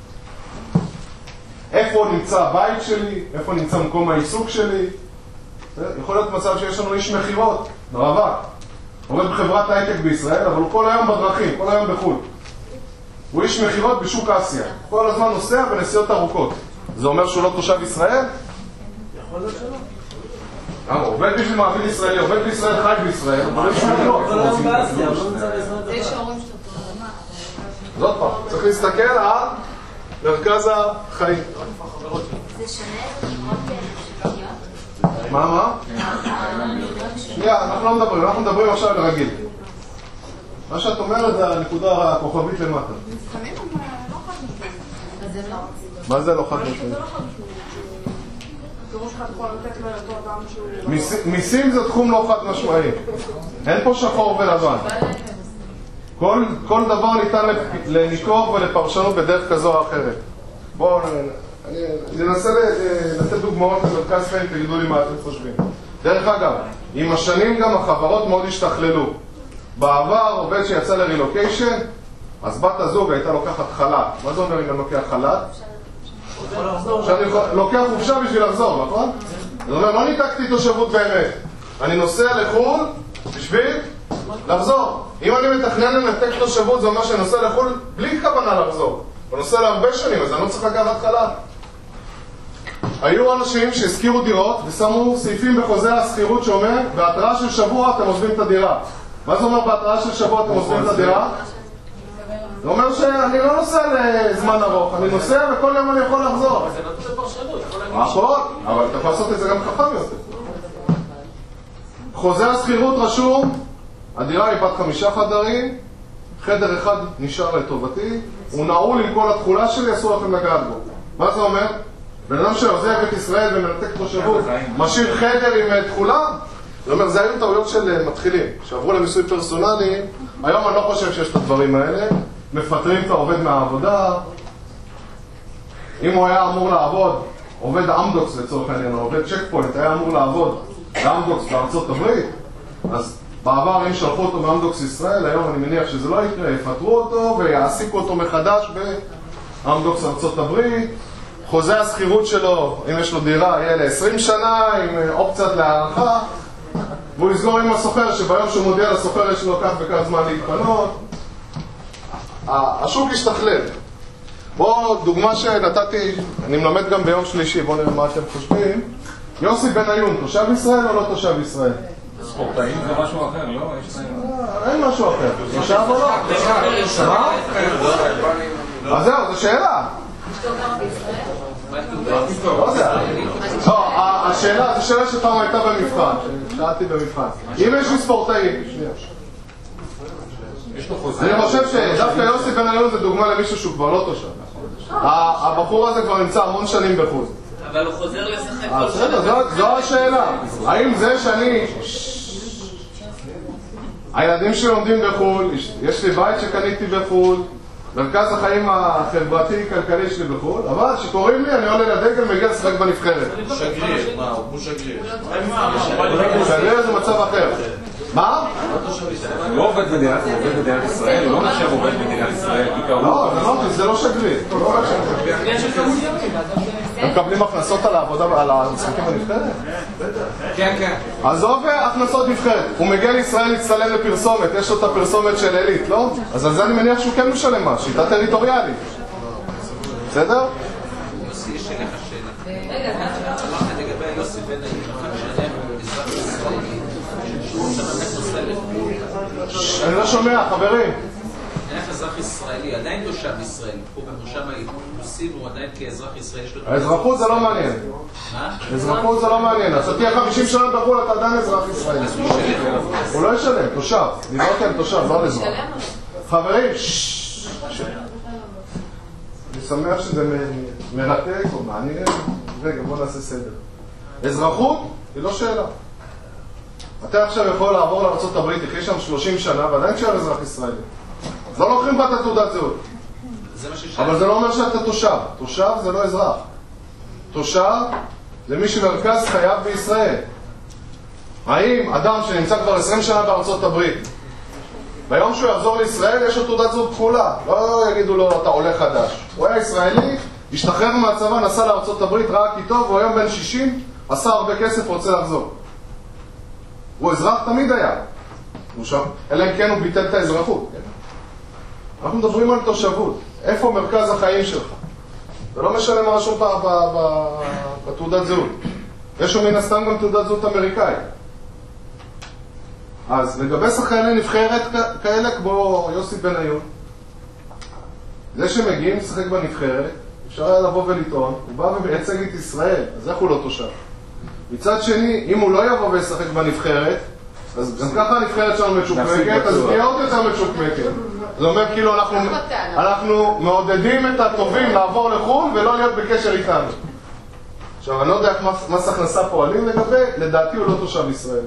איפה נמצא הבית שלי? איפה נמצא מקום העיסוק שלי? יכול להיות מצב שיש לנו איש מחירות, רווק. עובד בחברת הייטק בישראל, אבל הוא כל היום בדרכים, כל היום בחו"ל. הוא איש מחירות בשוק אסיה. כל הזמן נוסע בנסיעות ארוכות. זה אומר שהוא לא תושב ישראל? יכול להיות שלא. למה? עובד בשביל מעביד ישראלי, עובד בישראל, חי בישראל, אבל יש מחירות. כל היום באסיה, הוא לא נמצא בישראל. זה שההורים שאתה פה. זאת פעם, צריך להסתכל על מרכז החיים. זה שונה ללמוד בשוויוניות? מה, מה? שנייה, אנחנו לא מדברים, אנחנו מדברים עכשיו על רגיל. מה שאת אומרת זה הנקודה הכוכבית למטה. לפעמים הם לא חד משמעית. אז זה לא... מה זה לא חד משמעית? זה לא חד משמעית. הפירוש שלך יכול לתת לאותו אדם שהוא... מיסים זה תחום לא חד משמעי. אין פה שחור ולבן. כל, כל דבר ניתן לניתוח ולפרשנות בדרך כזו או אחרת. בואו ננסה לתת דוגמאות למרכז חיים, תגידו לי מה אתם חושבים. דרך אגב, עם השנים גם החברות מאוד השתכללו. בעבר עובד שיצא לרילוקיישן, אז בת הזוג הייתה לוקחת חל"ת. מה זה אומר אם אני לוקח חל"ת? שאני לוקח חופשה בשביל לחזור, נכון? זאת אומרת, לא ניתקתי תושבות באמת. אני נוסע לחו"ל בשביל לחזור. אם אני מתכנן לנתק תושבות, זה אומר שאני נוסע לחו"ל בלי כוונה לחזור. אני נוסע להרבה שנים, אז אני לא צריך לקחת חל"ת. היו אנשים שהזכירו דירות ושמו סעיפים בחוזה השכירות שאומר, בהתראה של שבוע אתם עוזבים את הדירה. מה זה אומר בהתראה של שבוע אתם עוזבים את הדירה? זה אומר שאני לא נוסע לזמן ארוך, אני נוסע וכל יום אני יכול לחזור. זה נתון לפרשנות, יכול להגיד... נכון, אבל אתה יכול לעשות את זה גם חכם יותר. חוזה השכירות רשום, הדירה היא בת חמישה חדרים, חדר אחד נשאר לטובתי, הוא נעול עם כל התכולה שלי, אסור לכם לגעת בו. מה זה אומר? בן אדם שעוזב את ישראל ומנתק תושבות, משאיר חדר עם תכולה? זאת אומרת, זה היו טעויות של מתחילים, שעברו למיסוי פרסונלי. היום אני לא חושב שיש את הדברים האלה. מפטרים את העובד מהעבודה. אם הוא היה אמור לעבוד, עובד אמדוקס לצורך העניין, או עובד צ'ק פוינט, היה אמור לעבוד באמדוקס בארצות הברית, אז בעבר אם שלחו אותו באמדוקס ישראל, היום אני מניח שזה לא יקרה, יפטרו אותו ויעסיקו אותו מחדש באמדוקס ארצות הברית. חוזה השכירות שלו, אם יש לו דירה, יהיה ל-עשרים שנה עם אופציית להערכה, והוא יסגור עם הסוחר שביום שהוא מודיע לסוחר יש לו כך וכך זמן להתפנות. השוק ישתכלל. בואו, דוגמה שנתתי, אני מלמד גם ביום שלישי, בואו נראה מה אתם חושבים. יוסי בניון, תושב ישראל או לא תושב ישראל? ספורטאים זה משהו אחר, לא? אין משהו אחר. תושב או לא? מה? אז זהו, זו שאלה. לא יודע. לא, השאלה, זו שאלה שפעם הייתה במבחן, שאלתי במבחן. אם יש לי ספורטאים, שנייה. אני חושב שדווקא יוסי בניון זה דוגמה למישהו שהוא כבר לא תושב. הבחור הזה כבר נמצא המון שנים בחו"ל. אבל הוא חוזר לשחק כל שנה. בסדר, זו השאלה. האם זה שאני... הילדים שלי לומדים בחו"ל, יש לי בית שקניתי בחו"ל, מרכז החיים החברתי-כלכלי שלי בחו"ל, אבל שקוראים לי, אני עולה לדגל ומגיע לשחק בנבחרת. שגריר, מה? הוא שגריר. שגריר זה מצב אחר. מה? הוא לא עובד מדינת ישראל, הוא לא נחשב עובד מדינת ישראל. לא, זה לא שגריר. הם מקבלים הכנסות על העבודה, על המשחקים בנבחרת? כן, כן. עזוב הכנסות נבחרת. הוא מגיע לישראל להצטלם לפרסומת, יש לו את הפרסומת של אלית, לא? אז על זה אני מניח שהוא כן משלם מה, שיטה טריטוריאלית. בסדר? יוסי, יש לך שאלה. רגע, אמרת לגבי יוסי בן הירחק שלהם, אני לא שומע, חברים. איך אזרח ישראלי, עדיין תושב ישראל, פה במושב האיכוסים הוא עדיין כאזרח ישראלי. האזרחות זה לא מעניין. מה? אזרחות זה לא מעניין. אז אתה תהיה חמישים שנה בחו"ל, אתה עדיין אזרח ישראלי. הוא לא ישלם, תושב. דיברתי על תושב, לא על אזרח. חברים, אני שמח שזה מרתק או מעניין? רגע, בוא נעשה סדר. אזרחות היא לא שאלה. אתה עכשיו יכול לעבור לארצות הברית, תחיה שם שלושים שנה, ועדיין תשאר אזרח ישראלי. אז לא לוקחים לך את התעודת זהות. אבל זה לא אומר שאתה תושב. תושב זה לא אזרח. תושב זה מי שמרכז חייו בישראל. האם אדם שנמצא כבר עשרים שנה בארצות הברית, ביום שהוא יחזור לישראל יש לו תעודת זהות כחולה? לא יגידו לו אתה עולה חדש. הוא היה ישראלי, השתחרר מהצבא, נסע לארצות הברית, ראה כי טוב, הוא היום בן שישים, עשה הרבה כסף, רוצה לחזור. הוא אזרח תמיד היה. אלא אם כן הוא ביטל את האזרחות. אנחנו מדברים על תושבות. איפה מרכז החיים שלך? זה לא משנה מה רשום בתעודת זהות. יש לו מן הסתם גם תעודת זהות אמריקאית. אז לגבי שחקני נבחרת כאלה כמו יוסי בניון, זה שמגיעים לשחק בנבחרת, אפשר היה לבוא ולטעון, הוא בא ומייצג את ישראל, אז איך הוא לא תושב? מצד שני, אם הוא לא יבוא וישחק בנבחרת, אז גם ככה הנבחרת שלנו משוקמקת, אז תהיה עוד יותר משוקמקת. זה אומר כאילו אנחנו, אנחנו מעודדים את הטובים לעבור לחו"ל ולא להיות בקשר איתנו. עכשיו, אני לא יודע איך מס הכנסה פועלים לגבי, לדעתי הוא לא תושב ישראל.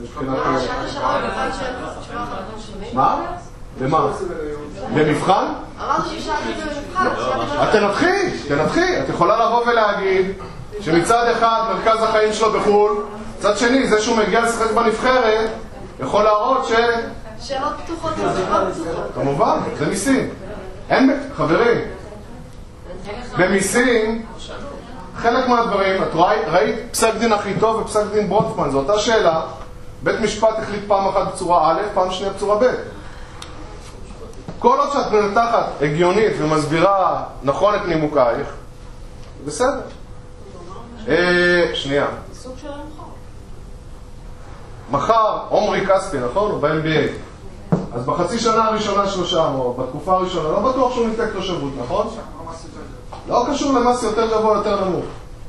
מה? למה? במבחן? אמרתי ששאלתי את זה במבחן. תנתחי, תנתחי. את יכולה לבוא ולהגיד שמצד אחד מרכז החיים שלו בחו"ל, מצד שני, זה שהוא מגיע לשחק בנבחרת, יכול להראות ש... שאלות פתוחות וזכות פתוחות. כמובן, זה מיסים. אין, חברים, במיסים, חלק מהדברים, את ראית פסק דין הכי טוב ופסק דין ברודפמן, זו אותה שאלה, בית משפט החליט פעם אחת בצורה א', פעם שנייה בצורה ב'. כל עוד שאת מנתחת הגיונית ומסבירה נכון את נימוקייך, בסדר. שנייה. סוג של המחר. מחר, עומרי כספי, נכון? הוא ב-אם בי איי. אז בחצי שנה הראשונה שלו שם, או בתקופה הראשונה, לא בטוח שהוא ניתק תושבות, נכון? לא קשור למס יותר גבוה, יותר נמוך.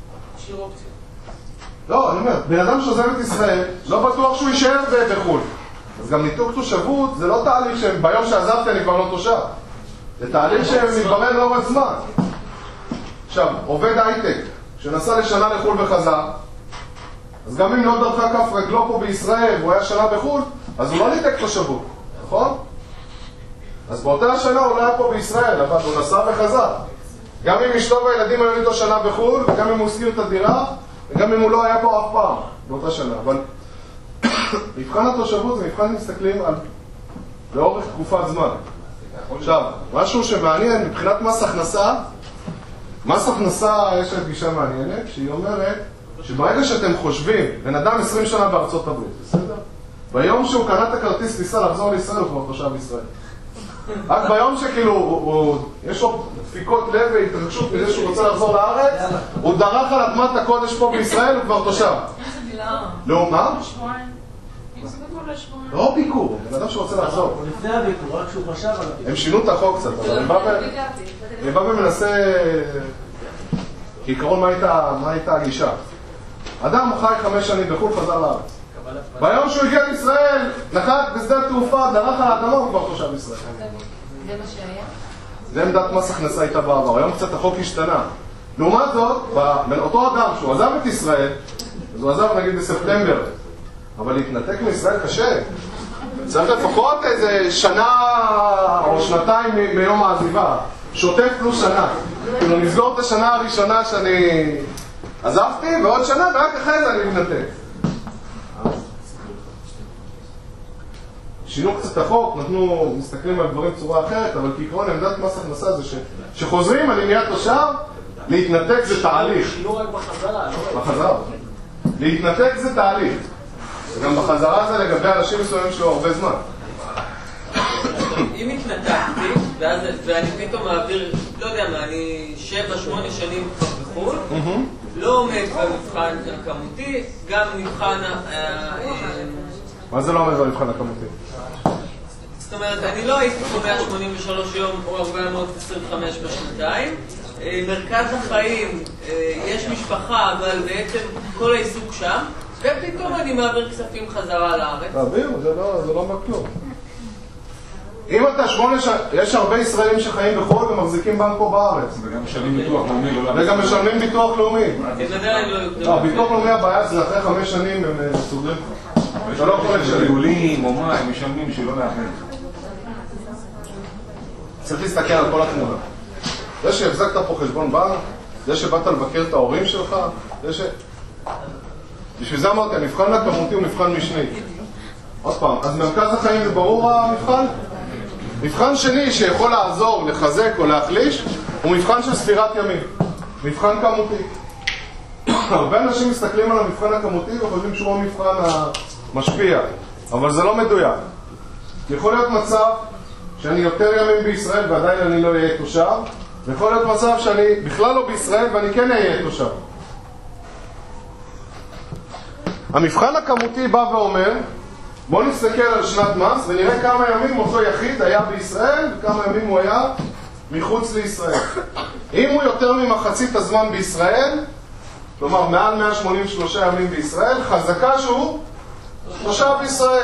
לא, אני אומר, בן אדם שעוזב את ישראל, לא בטוח שהוא יישאר בחו"ל. אז גם ניתוק תושבות, זה לא תהליך שביום שעזבתי אני כבר לא תושב. זה תהליך שמתברר לאורך זמן. עכשיו, עובד הייטק, שנסע לשנה לחו"ל וחזר, אז גם אם לא דרכה כף רגלו פה בישראל, והוא היה שנה בחו"ל, אז הוא לא ניתק תושבות, נכון? אז באותה השנה הוא לא היה פה בישראל, אבל הוא נסע וחזר. גם אם אשתו והילדים היו איתו שנה בחו"ל, וגם אם הוא הסגיר את הדירה, וגם אם הוא לא היה פה אף פעם, באותה שנה. אבל מבחן התושבות זה מבחן מסתכלים על לאורך תקופת זמן. עכשיו, משהו שמעניין, מבחינת מס הכנסה, מס הכנסה יש לה גישה מעניינת, שהיא אומרת שברגע שאתם חושבים, בן אדם עשרים שנה בארצות הברית, בסדר? ביום שהוא קנה את הכרטיס טיסה לחזור לישראל, הוא כבר תושב ישראל. רק ביום שכאילו, הוא, הוא, יש לו דפיקות לב והתרגשות מזה שהוא רוצה לחזור לארץ, הוא דרך על אדמת הקודש פה בישראל, הוא כבר תושב. לא, מה? לא ביקור, בן אדם שרוצה לחזור. לפני הביקור, רק שהוא חשב על הביקור. הם שינו את החוק קצת, אבל אני בא ומנסה... כעיקרון, מה הייתה הגישה? אדם חי חמש שנים בחו"ל, חזר לארץ. ביום שהוא הגיע לישראל, נחת בשדה תעופה, דרך על האדמה, הוא כבר תושב ישראל. זה מה שהיה? זה עמדת מס הכנסה הייתה בעבר, היום קצת החוק השתנה. לעומת זאת, אותו אדם שהוא עזב את ישראל, אז הוא עזב נגיד בספטמבר, אבל להתנתק מישראל קשה. צריך לפחות איזה שנה או שנתיים מיום העזיבה, שוטף פלוס שנה. כאילו נסגור את השנה הראשונה שאני עזבתי, ועוד שנה, ורק אחרי זה אני מתנתק. שינו קצת החוק, נתנו, מסתכלים על דברים בצורה אחרת, אבל כעיקרון עמדת מס הכנסה זה שחוזרים על עניין תושב, להתנתק זה תהליך. שינו רק בחזרה, לא? בחזרה. להתנתק זה תהליך. וגם בחזרה זה לגבי אנשים מסוימים שלו הרבה זמן. אם התנתקתי, ואני פתאום מעביר, לא יודע מה, אני שבע, שמונה שנים כבר בחו"ל, לא עומד במבחן הכמותי, גם מבחן... מה זה לא עומד במבחן הכמותי? זאת אומרת, אני לא הייתי פה מאה שמונים ושלוש יום או ארבע מאות עשרים וחמש בשנתיים. מרכז החיים, יש משפחה, אבל בעצם כל העיסוק שם, ופתאום אני מעביר כספים חזרה לארץ. תעביר, זה לא מה כלום. אם אתה שמונה שנים, יש הרבה ישראלים שחיים בחו"ל ומחזיקים בנק פה בארץ. וגם משלמים ביטוח לאומי, לא וגם משלמים ביטוח לאומי. לא, ביטוח לאומי הבעיה זה אחרי חמש שנים הם סוגרים. אתה לא יכול לשלם. טיולים או מה, הם משלמים שלא לאחד. צריך להסתכל על כל התמונה. זה שהחזקת פה חשבון בנק, זה שבאת לבקר את ההורים שלך, זה ש... בשביל זה אמרתי, המבחן הכמותי הוא מבחן משני. עוד פעם, אז מרכז החיים זה ברור המבחן? מבחן שני שיכול לעזור, לחזק או להחליש, הוא מבחן של ספירת ימים. מבחן כמותי. הרבה אנשים מסתכלים על המבחן הכמותי וחושבים שהוא המבחן המשפיע, אבל זה לא מדויק. יכול להיות מצב שאני יותר ימים בישראל ועדיין אני לא אהיה תושב, ויכול להיות מצב שאני בכלל לא בישראל ואני כן אהיה תושב. המבחן הכמותי בא ואומר, בואו נסתכל על שנת מס ונראה כמה ימים אותו יחיד היה בישראל וכמה ימים הוא היה מחוץ לישראל. אם הוא יותר ממחצית הזמן בישראל, כלומר מעל מאה שמונים ושלושה ימים בישראל, חזקה שהוא תושב בישראל.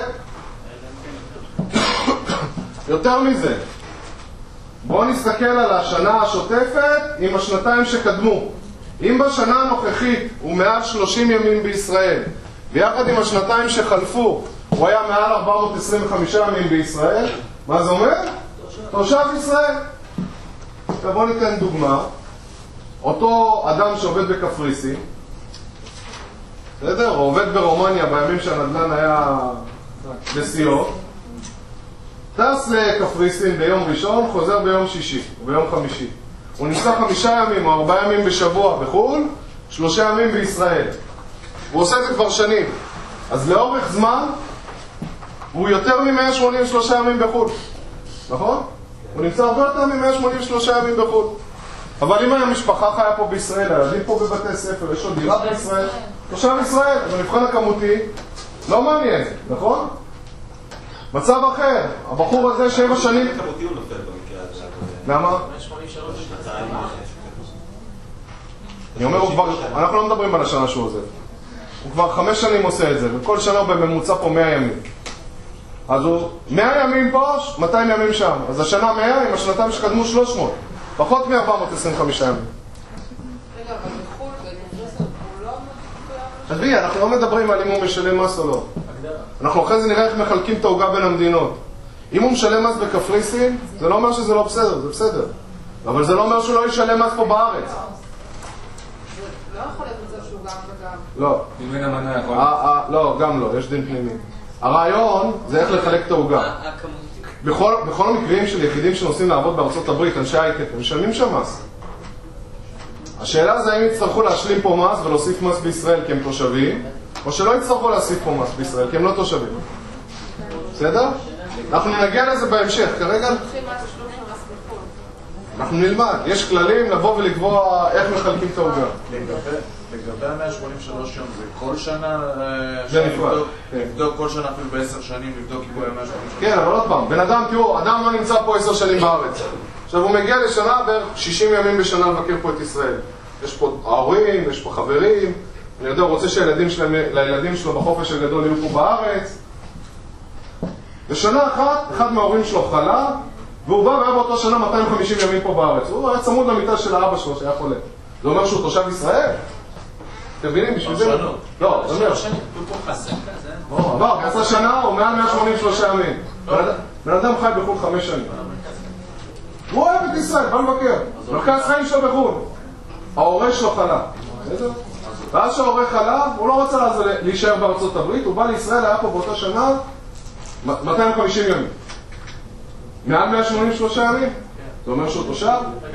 יותר מזה, בואו נסתכל על השנה השוטפת עם השנתיים שקדמו. אם בשנה הנוכחית הוא מעל שלושים ימים בישראל, ויחד עם השנתיים שחלפו הוא היה מעל ארבע מאות עשרים וחמישה ימים בישראל, מה זה אומר? תושב ישראל. בואו ניתן דוגמה. אותו אדם שעובד בקפריסין, בסדר? הוא עובד ברומניה בימים שהנדל"ן היה בשיאו, טס לקפריסין ביום ראשון, חוזר ביום שישי או ביום חמישי. הוא נמצא חמישה ימים או ארבעה ימים בשבוע בחו"ל, שלושה ימים בישראל. הוא עושה את זה כבר שנים. אז לאורך זמן הוא יותר מ-מאה שמונים ושלושה ימים בחו"ל. נכון? הוא נמצא הרבה יותר מ-מאה שמונים ושלושה ימים בחו"ל. אבל אם המשפחה חיה פה בישראל, הילדים פה בבתי ספר, יש עוד דירה בישראל, תושב ישראל, אבל מבחן הכמותי לא מעניין, נכון? מצב אחר, הבחור הזה שבע שנים... כמותי הוא נופל במקרה הזה. למה? אני אומר, אנחנו לא מדברים על השנה שהוא עוזב. הוא כבר חמש שנים עושה את זה, וכל שנה הוא בממוצע פה מאה ימים. אז הוא מאה ימים פה, מאתיים ימים שם. אז השנה מאה, עם השנתיים שקדמו שלוש מאות. פחות מ-ארבע מאות עשרים וחמישה ימים. רגע, אבל בחו"ל, בקפריסין, הוא לא מחויב... עזבי, אנחנו לא מדברים על אם הוא משלם מס או לא. אנחנו אחרי זה נראה איך מחלקים את העוגה בין המדינות. אם הוא משלם מס בקפריסין, זה לא אומר שזה לא בסדר, זה בסדר. אבל זה לא אומר שהוא לא ישלם מס פה בארץ. לא יכול להיות מצב שהוא גם וגם. לא. אם אין המנה יכול... לא, גם לא, יש דין פנימי. הרעיון זה איך לחלק את העוגה. בכל, בכל המקרים של יחידים שנוסעים לעבוד בארצות הברית, אנשי הייטק, הם משלמים שם מס. השאלה זה האם יצטרכו להשלים פה מס ולהוסיף מס בישראל כי הם תושבים, או שלא יצטרכו להוסיף פה מס בישראל כי הם לא תושבים. בסדר? אנחנו נגיע לזה בהמשך, כרגע... אנחנו נלמד, יש כללים לבוא ולקבוע איך מחלקים את העוגה. לגבי ה-מאה שמונים ושלוש יום, זה כל שנה... זה נפרד. לבדוק כל שנה אפילו בעשר שנים, לבדוק אם הוא היה מאה שמונים ושלוש. כן, אבל עוד פעם, בן אדם, תראו, אדם לא נמצא פה עשר שנים בארץ. עכשיו הוא מגיע לשנה בערך שישים ימים בשנה לבקר פה את ישראל. יש פה ההורים, יש פה חברים, אני יודע, הוא רוצה שהילדים שלו בחופש הגדול יהיו פה בארץ. בשנה אחת, אחד מההורים שלו חלה, והוא בא והיה באותו שנה מאתיים וחמישים ימים פה בארץ. הוא היה צמוד למיטה של האבא שלו שהיה חולה. זה אומר שהוא תושב ישראל? אתם מבינים? בשביל זה? לא, זה אומר. עבר, עשה שנה או מעל מאה שמונים ושלושה ימים. בן אדם חי בחו"ל חמש שנים. הוא אוהב את ישראל, בא לבקר. מרכז חיים שלו בחו"ל. ההורה שלו חלה. ואז שההורה חלה, הוא לא רצה להישאר בארצות הברית, הוא בא לישראל, היה פה באותה שנה מאתיים וחמישים ימים. מעל מאה שמונים ושלושה ימים? זה אומר שהוא תושב?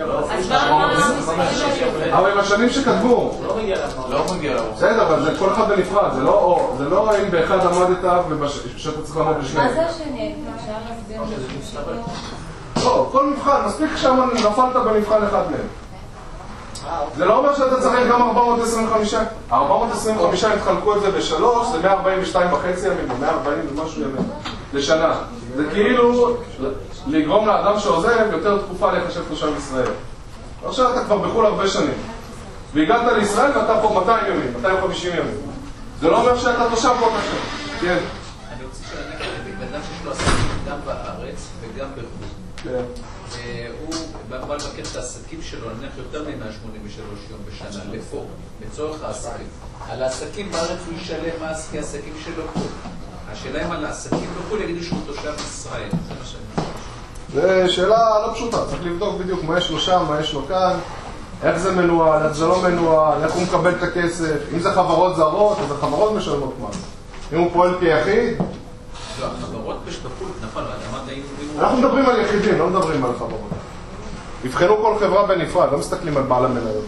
אבל עם השנים שכתבו. לא מגיע לרוב. בסדר, אבל זה כל אחד בנפרד, זה לא אם באחד עמדת ושאתה צריך לעמוד בשניהם. מה זה השני? אפשר להסביר לי? לא, כל מבחן, מספיק שם נפלת בנבחן אחד מהם. זה לא אומר שאתה צריך גם ארבע מאות עשרים וחמישה. ארבע מאות עשרים וחמישה התחלקו את זה בשלוש, זה מאה ארבעים ושתיים וחצי ימים, או מאה ארבעים ומשהו ימים לשנה. זה כאילו לגרום לאדם שעוזב יותר תקופה לחשב תושב ישראל. עכשיו אתה כבר בחו"ל הרבה שנים. והגעת לישראל ואתה פה מאתיים ימים, מאתיים וחמישים ימים. זה לא אומר שאתה תושב פה קשה. כן. אני רוצה שלנקה לבית בן אדם שיש לו עסקים גם בארץ, וגם בחו"ל. הוא בא לבקר את העסקים שלו, נניח יותר מ-מאה שמונים ושלוש יום בשנה, לפה, לצורך העסקים. על העסקים בארץ הוא ישלם מס כי העסקים שלו פה. השאלה אם על העסקים בחו"ל יגידו שהוא תושב ישראל. זה מה שאני... זו שאלה לא פשוטה, צריך לבדוק בדיוק מה יש לו שם, מה יש לו כאן, איך זה מנוהל, איך זה לא מנוהל, איך הוא מקבל את הכסף. אם זה חברות זרות, אז החברות משלמות מס. אם הוא פועל כיחיד... לא, החברות בחו"ל, נכון, אמרת אם... אנחנו מדברים על יחידים, לא מדברים על חברות. יבחנו כל חברה בנפרד, לא מסתכלים על בעל המניות.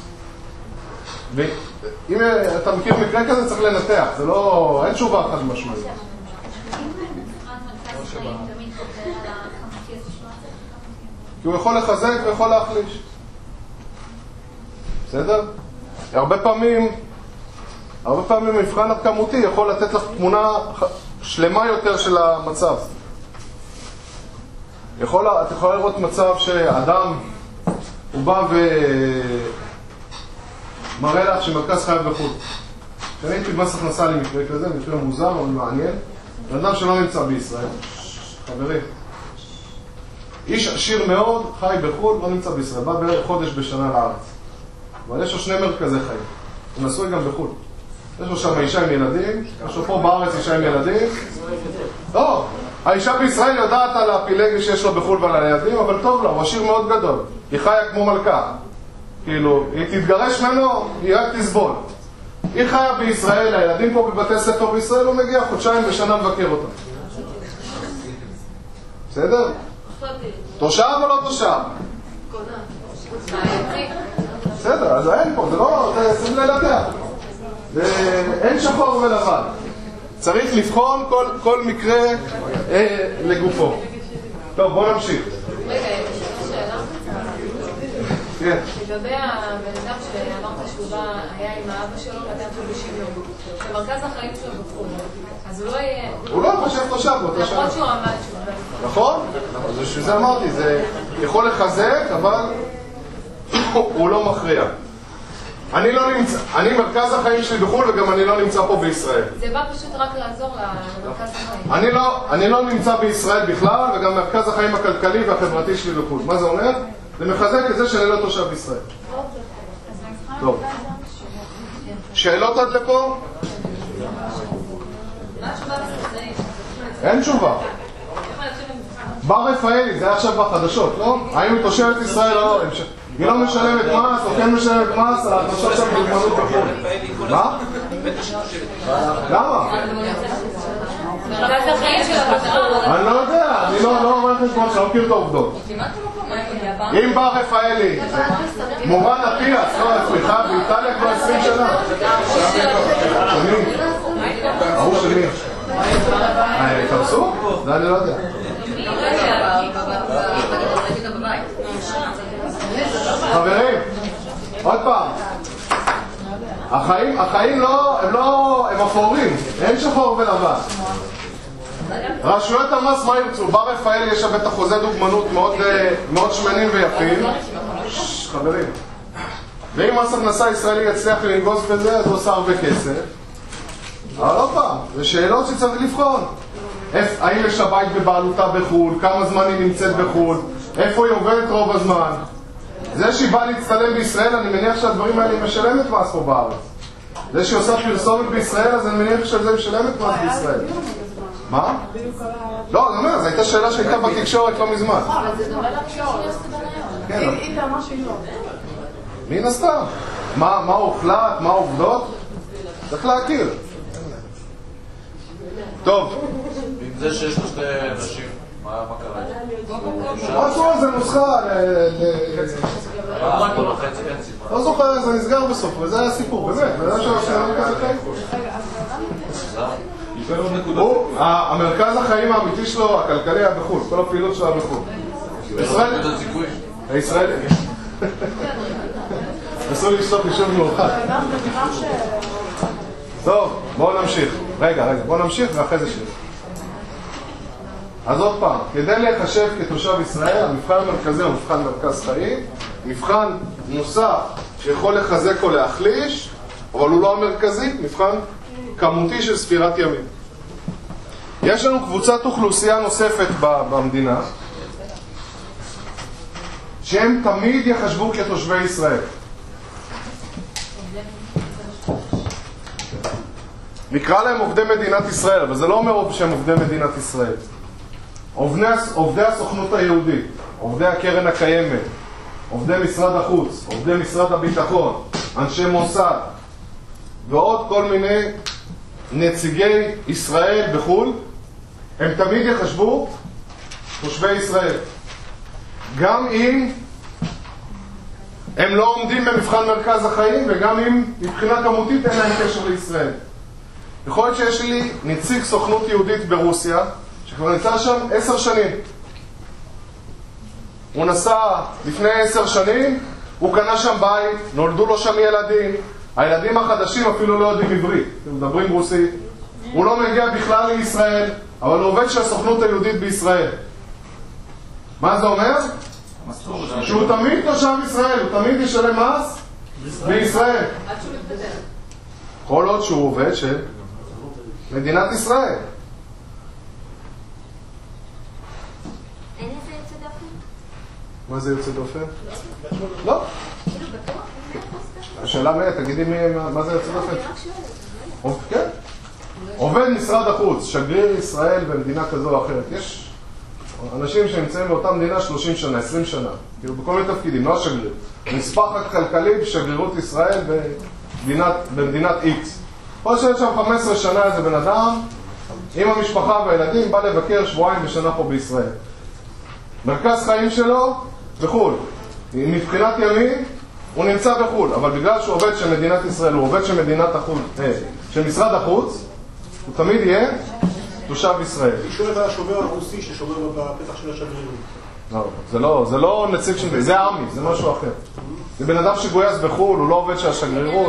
ואם אתה מכיר מקרה כזה, צריך לנתח, זה לא... אין תשובה אחת משמעית. כי הוא יכול לחזק ויכול להחליש. בסדר? הרבה פעמים, הרבה פעמים מבחן הכמותי יכול לתת לך תמונה שלמה יותר של המצב. יכול, את יכולה לראות מצב שאדם, הוא בא ומראה לך שמרכז חייב בחו"ל. כשאני הייתי במס הכנסה לי מקרה כזה, מקרה מוזר או מעניין, אדם שלא נמצא בישראל, חברים, איש עשיר מאוד, חי בחו"ל, לא נמצא בישראל, בא בערך חודש בשנה לארץ. אבל יש לו שני מרכזי חיים, הוא נשוי גם בחו"ל. יש לו שם אישה עם ילדים, יש לו פה בארץ אישה עם ילדים. לא, האישה בישראל יודעת על הפילגי שיש לו בחו"ל ועל הילדים, אבל טוב לה, הוא עשיר מאוד גדול. היא חיה כמו מלכה. כאילו, היא תתגרש ממנו, היא רק תסבול. היא חיה בישראל, הילדים פה בבתי ספר בישראל, הוא מגיע חודשיים בשנה מבקר אותם. בסדר? תושב או לא תושב? בסדר, אז אין פה, זה לא, זה צריך ללדע. אין שחור ולבן. צריך לבחון כל, כל מקרה אה, לגופו. טוב, בוא נמשיך. רגע, יש לך שאלה? כן. לגבי הבן אדם שאמרת שהוא בא, היה עם האבא שלו, נתן אותו בשוויון. במרכז החיים שלו בחו"ל. אז הוא לא יהיה... הוא לא חושב תושב באותה שנה. למרות שהוא עמד שהוא. נכון? אז בשביל זה אמרתי, זה יכול לחזק, אבל הוא לא מכריע. אני לא נמצא, אני מרכז החיים שלי בחו"ל וגם אני לא נמצא פה בישראל. זה בא פשוט רק לעזור למרכז החיים. אני לא, אני לא נמצא בישראל בכלל וגם מרכז החיים הכלכלי והחברתי שלי בחו"ל. מה זה אומר? זה מחזק את זה שאני לא תושב בישראל. טוב. שאלות עד לפה? אין תשובה. בר רפאלי, זה עכשיו בחדשות, לא? האם היא תושבת ישראל או לא? היא לא משלמת מס, או כן משלמת מס, על ההכנסות שם בזמנות בחו"ל. מה? למה? אני לא יודע, אני לא רואה חשבון, שאני לא מכיר את העובדות. אם בר רפאלי, מורן אטיאס, לא, סליחה, באיטליה כבר עשרים שנה. שמי? ההוא שמי? תרסו? זה אני לא יודע. חברים, עוד פעם, החיים, החיים לא, הם לא, הם אפורים, אין שחור ולבן. רשויות המס מה ירצו? בר רפאלי יש שם את אחוזי דוגמנות מאוד, מאוד שמנים ויפים. חברים, ואם מס הכנסה ישראלי יצליח לנגוס בזה, אז הוא עושה הרבה כסף. אבל עוד פעם, זה שאלות שצריך לבחון. האם יש הבית בבעלותה בחו"ל, כמה זמן היא נמצאת בחו"ל, איפה היא עובדת רוב הזמן. זה שהיא באה להצטלם בישראל, אני מניח שהדברים האלה היא משלמת מס פה בארץ. זה שהיא עושה פרסומת בישראל, אז אני מניח שזה משלמת מס בישראל. מה? לא, אני אומר, זו הייתה שאלה שהייתה בתקשורת לא מזמן. אבל זה דומה לתקשורת. היא טעמה שהיא לא. מן הסתם. מה הוחלט, מה העובדות? צריך להכיר. טוב. עם זה שיש לו שתי נשים, מה קרה? מה קורה? זה נוסחה. לא זוכר, זה נסגר בסוף, וזה היה סיפור, באמת. המרכז החיים האמיתי שלו, הכלכלי היה בחו"ל, כל הפעילות שלו היה בחו"ל. הישראלי. אסור לשתות חישוב מאוחד. טוב, בואו נמשיך. רגע, רגע, בואו נמשיך ואחרי זה שיר. אז עוד פעם, כדי להיחשב כתושב ישראל, המבחן המרכזי הוא מבחן מרכז חיים, מבחן נוסף שיכול לחזק או להחליש, אבל הוא לא המרכזי, מבחן כמותי של ספירת ימים. יש לנו קבוצת אוכלוסייה נוספת במדינה, שהם תמיד יחשבו כתושבי ישראל. נקרא להם עובדי מדינת ישראל, אבל זה לא אומר שהם עובדי מדינת ישראל. עובדי, עובדי הסוכנות היהודית, עובדי הקרן הקיימת, עובדי משרד החוץ, עובדי משרד הביטחון, אנשי מוסד, ועוד כל מיני נציגי ישראל בחו"ל, הם תמיד יחשבו תושבי ישראל. גם אם הם לא עומדים במבחן מרכז החיים, וגם אם מבחינה כמותית אין להם קשר לישראל. יכול להיות שיש לי נציג סוכנות יהודית ברוסיה, שכבר נמצא שם עשר שנים. הוא נסע לפני עשר שנים, הוא קנה שם בית, נולדו לו שם ילדים, הילדים החדשים אפילו לא יודעים עברית, הם מדברים רוסית, הוא לא מגיע בכלל לישראל, אבל הוא עובד של הסוכנות היהודית בישראל. מה זה אומר? שהוא תמיד תושב ישראל, הוא תמיד ישלם מס בישראל. עד שהוא מתפטר. כל עוד שהוא עובד של מדינת ישראל. אין איזה יוצא דופן? מה זה יוצא דופן? לא. כאילו בטוח? השאלה מה, תגידי מה זה יוצא דופן? כן. עובד משרד החוץ, שגריר ישראל במדינה כזו או אחרת. יש אנשים שנמצאים באותה מדינה שלושים שנה, עשרים שנה. כאילו בכל מיני תפקידים, לא השגריר. נספחת כלכלית בשגרירות ישראל במדינת, במדינת X. פה שיש שם חמש עשרה שנה איזה בן אדם, עם המשפחה והילדים, בא לבקר שבועיים בשנה פה בישראל. מרכז חיים שלו בחו"ל. מבחינת ימין הוא נמצא בחו"ל, אבל בגלל שהוא עובד של מדינת ישראל, הוא עובד של מדינת החוץ, אה, של משרד החוץ, הוא תמיד יהיה תושב ישראל. היא שואלת על השומר הרוסי ששומר בפתח של השגרירות. לא, זה לא, זה לא נציג של... זה עמי, זה משהו אחר. זה בן אדם שגויס בחו"ל, הוא לא עובד של השגרירות.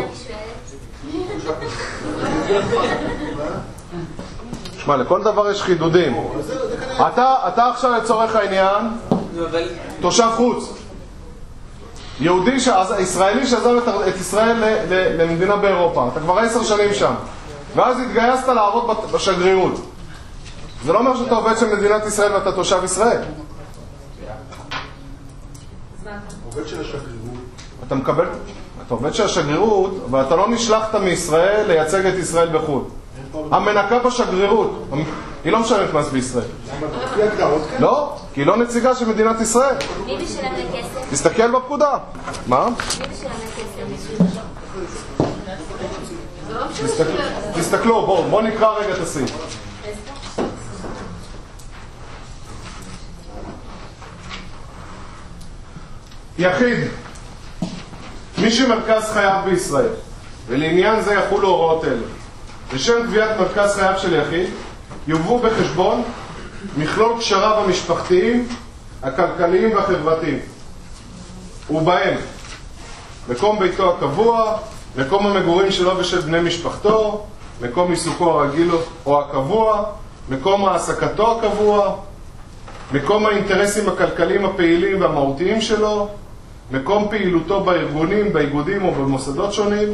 שמע, לכל דבר יש חידודים. אתה, אתה עכשיו לצורך העניין, תושב חוץ. יהודי, ישראלי שעזב את ישראל למדינה באירופה. אתה כבר עשר שנים שם. ואז התגייסת לעבוד בשגרירות. זה לא אומר שאתה עובד של מדינת ישראל ואתה תושב ישראל. עובד של השגרירות. אתה מקבל, אתה עובד של השגרירות, אבל אתה לא נשלחת מישראל לייצג את ישראל בחו"ל. המנקה בשגרירות, היא לא משלמת מס בישראל. לא, כי היא לא נציגה של מדינת ישראל. מי משלם לכסף? תסתכל בפקודה. מה? מי משלם לכסף? תסתכלו, בואו, בואו נקרא רגע את הסעיף. יחיד, מי שמרכז חייו בישראל, ולעניין זה יחולו הוראות אלה. לשם קביעת מרכז חייו של יחיד, יובאו בחשבון מכלול קשריו המשפחתיים, הכלכליים והחברתיים. ובהם, מקום ביתו הקבוע, מקום המגורים שלו ושל בני משפחתו, מקום עיסוקו הרגיל או הקבוע, מקום העסקתו הקבוע, מקום האינטרסים הכלכליים הפעילים והמהותיים שלו, מקום פעילותו בארגונים, באיגודים או במוסדות שונים.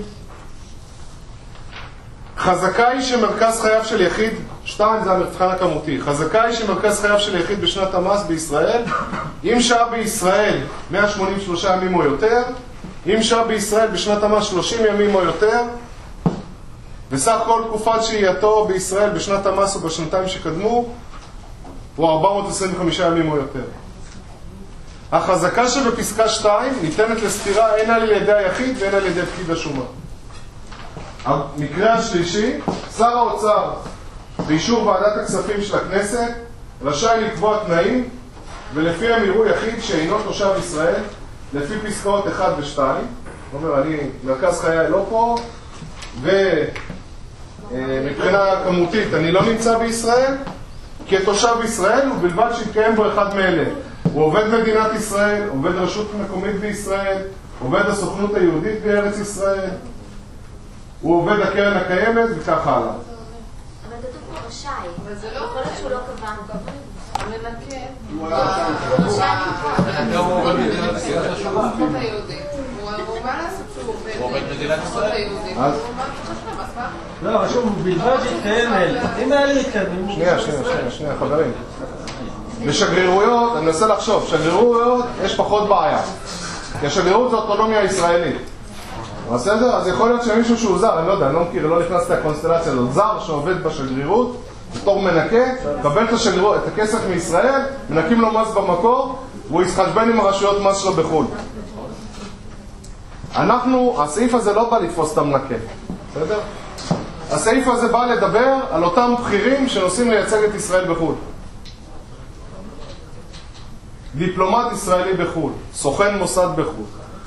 חזקה היא שמרכז חייו של יחיד, שתיים זה המבחן הכמותי, חזקה היא שמרכז חייו של יחיד בשנת המס בישראל, אם שהה בישראל מאה שמונים ושלושה ימים או יותר, אם שהה בישראל בשנת המס שלושים ימים או יותר, וסך כל תקופת שהייתו בישראל בשנת המס או בשנתיים שקדמו, הוא ארבע מאות עשרים וחמישה ימים או יותר. החזקה שבפסקה שתיים ניתנת לסתירה הן על ידי היחיד והן על ידי פקיד השומה. המקרה השלישי, שר האוצר באישור ועדת הכספים של הכנסת רשאי לקבוע תנאים ולפי יראו יחיד שאינו תושב ישראל לפי פסקאות אחת ושתיים. זאת אומרת, אני מרכז חיי לא פה ומבחינה כמותית אני לא נמצא בישראל כתושב ישראל ובלבד שיתקיים בו אחד מאלה. הוא עובד מדינת ישראל, עובד רשות מקומית בישראל, עובד הסוכנות היהודית בארץ ישראל, הוא עובד הקרן הקיימת וכך הלאה. אבל כתוב פה רשאי. אבל זה לא... יכול להיות שהוא לא קבע. המנקה. הוא היה רשאי. הוא עובד מדינת ישראל. הסוכנות היהודית. הוא מה לעשות שהוא עובד מדינת ישראל. הסוכנות היהודית. הוא מה חשב, אז מה? לא, רשום בלבד שהתקיים אלה. אם אלה מתקיימים... שנייה, שנייה, שנייה, שנייה, חברים. בשגרירויות, אני מנסה לחשוב, שגרירויות יש פחות בעיה. כי השגרירות זה אוטונומיה ישראלית. בסדר? אז יכול להיות שמישהו שהוא זר, אני לא יודע, אני לא מכיר, לא נכנס לקונסטלציה הזאת, זר שעובד בשגרירות, בתור מנקה, קבל את השגרירות, את הכסף מישראל, מנקים לו מס במקור, והוא יתחשבן עם הרשויות מס שלו בחו"ל. אנחנו, הסעיף הזה לא בא לתפוס את המנקה, בסדר? הסעיף הזה בא לדבר על אותם בכירים שנוסעים לייצג את ישראל בחו"ל. דיפלומט ישראלי בחו"ל, סוכן מוסד בחו"ל,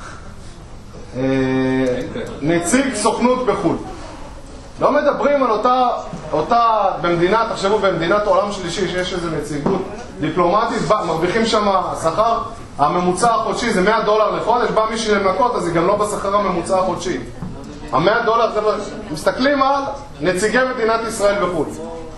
נציג סוכנות בחו"ל. לא מדברים על אותה, אותה במדינה, תחשבו במדינת עולם שלישי שיש איזו נציגות דיפלומטית, מרוויחים שם שכר, הממוצע החודשי זה מאה דולר לחודש, בא מישהו למנקות, אז היא גם לא בשכר הממוצע החודשי. המאה דולר, זה מסתכלים על נציגי מדינת ישראל בחו"ל.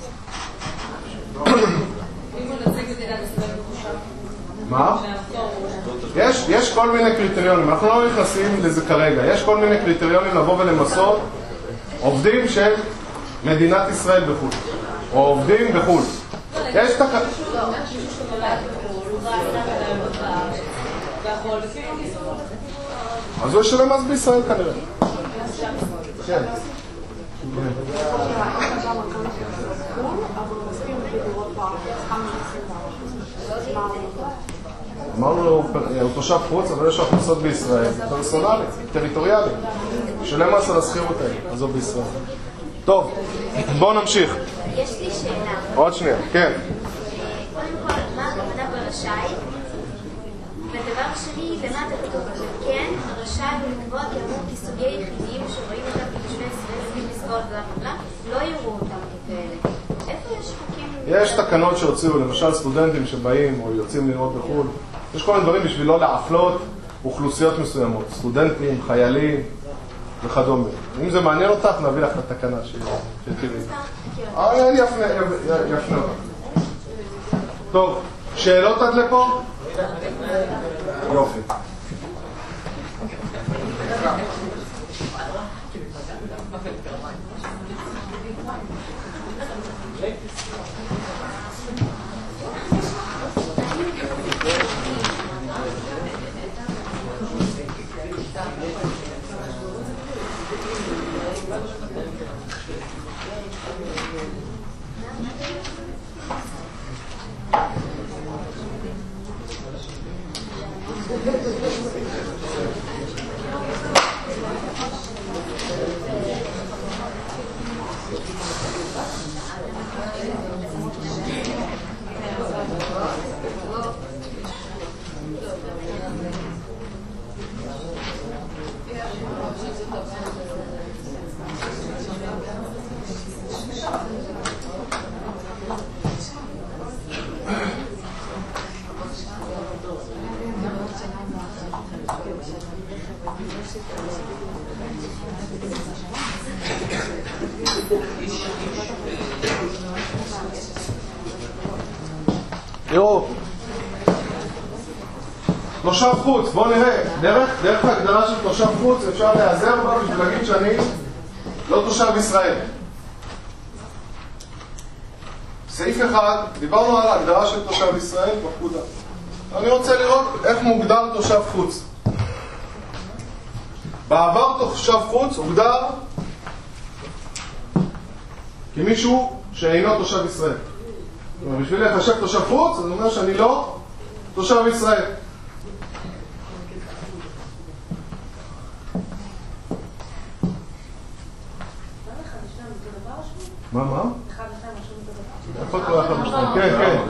מה? יש, יש כל מיני קריטריונים, אנחנו לא נכנסים לזה כרגע, יש כל מיני קריטריונים לבוא ולמסות עובדים של מדינת ישראל בחו"ל, או עובדים בחו"ל. יש תק... אז הוא ישלם מס בישראל כנראה. כן. אמרנו, הוא תושב חוץ, אבל יש הכנסות בישראל, פרסונלי, טריטוריאלי. שלם מס על השכירות האלה, אז הוא בישראל. טוב, בואו נמשיך. יש לי שאלה. עוד שנייה, כן. קודם כל, מה הכוונה ברשאי? ודבר שני, למטה כתוב, כן, רשאי ולקבוע כאמור כי סוגי יחידים שרואים אותם כתושבי ישראל סביב מסגרות בלה לא יראו אותם ככאלה. איפה יש חוקים? יש תקנות שהוציאו, למשל סטודנטים שבאים או יוצאים לראות בחו"ל. יש כל מיני דברים בשביל לא להפלות אוכלוסיות מסוימות, סטודנטים, חיילים וכדומה. אם זה מעניין אותך, נביא לך את התקנה שתראי. אה, אני יפנה אותך. טוב, שאלות עד לפה? יופי. תראו, תושב חוץ, בואו נראה, דרך, דרך ההגדרה של תושב חוץ אפשר להיעזר בה בשביל להגיד שאני לא תושב ישראל. סעיף אחד, דיברנו על ההגדרה של תושב ישראל בפקודה. אני רוצה לראות איך מוגדר תושב חוץ. בעבר תושב חוץ הוגדר כמישהו שאינו תושב ישראל. בשביל לחשב תושב חוץ, אני אומר שאני לא תושב ישראל. מה, מה? איפה קורה אחד ושניים? כן, כן.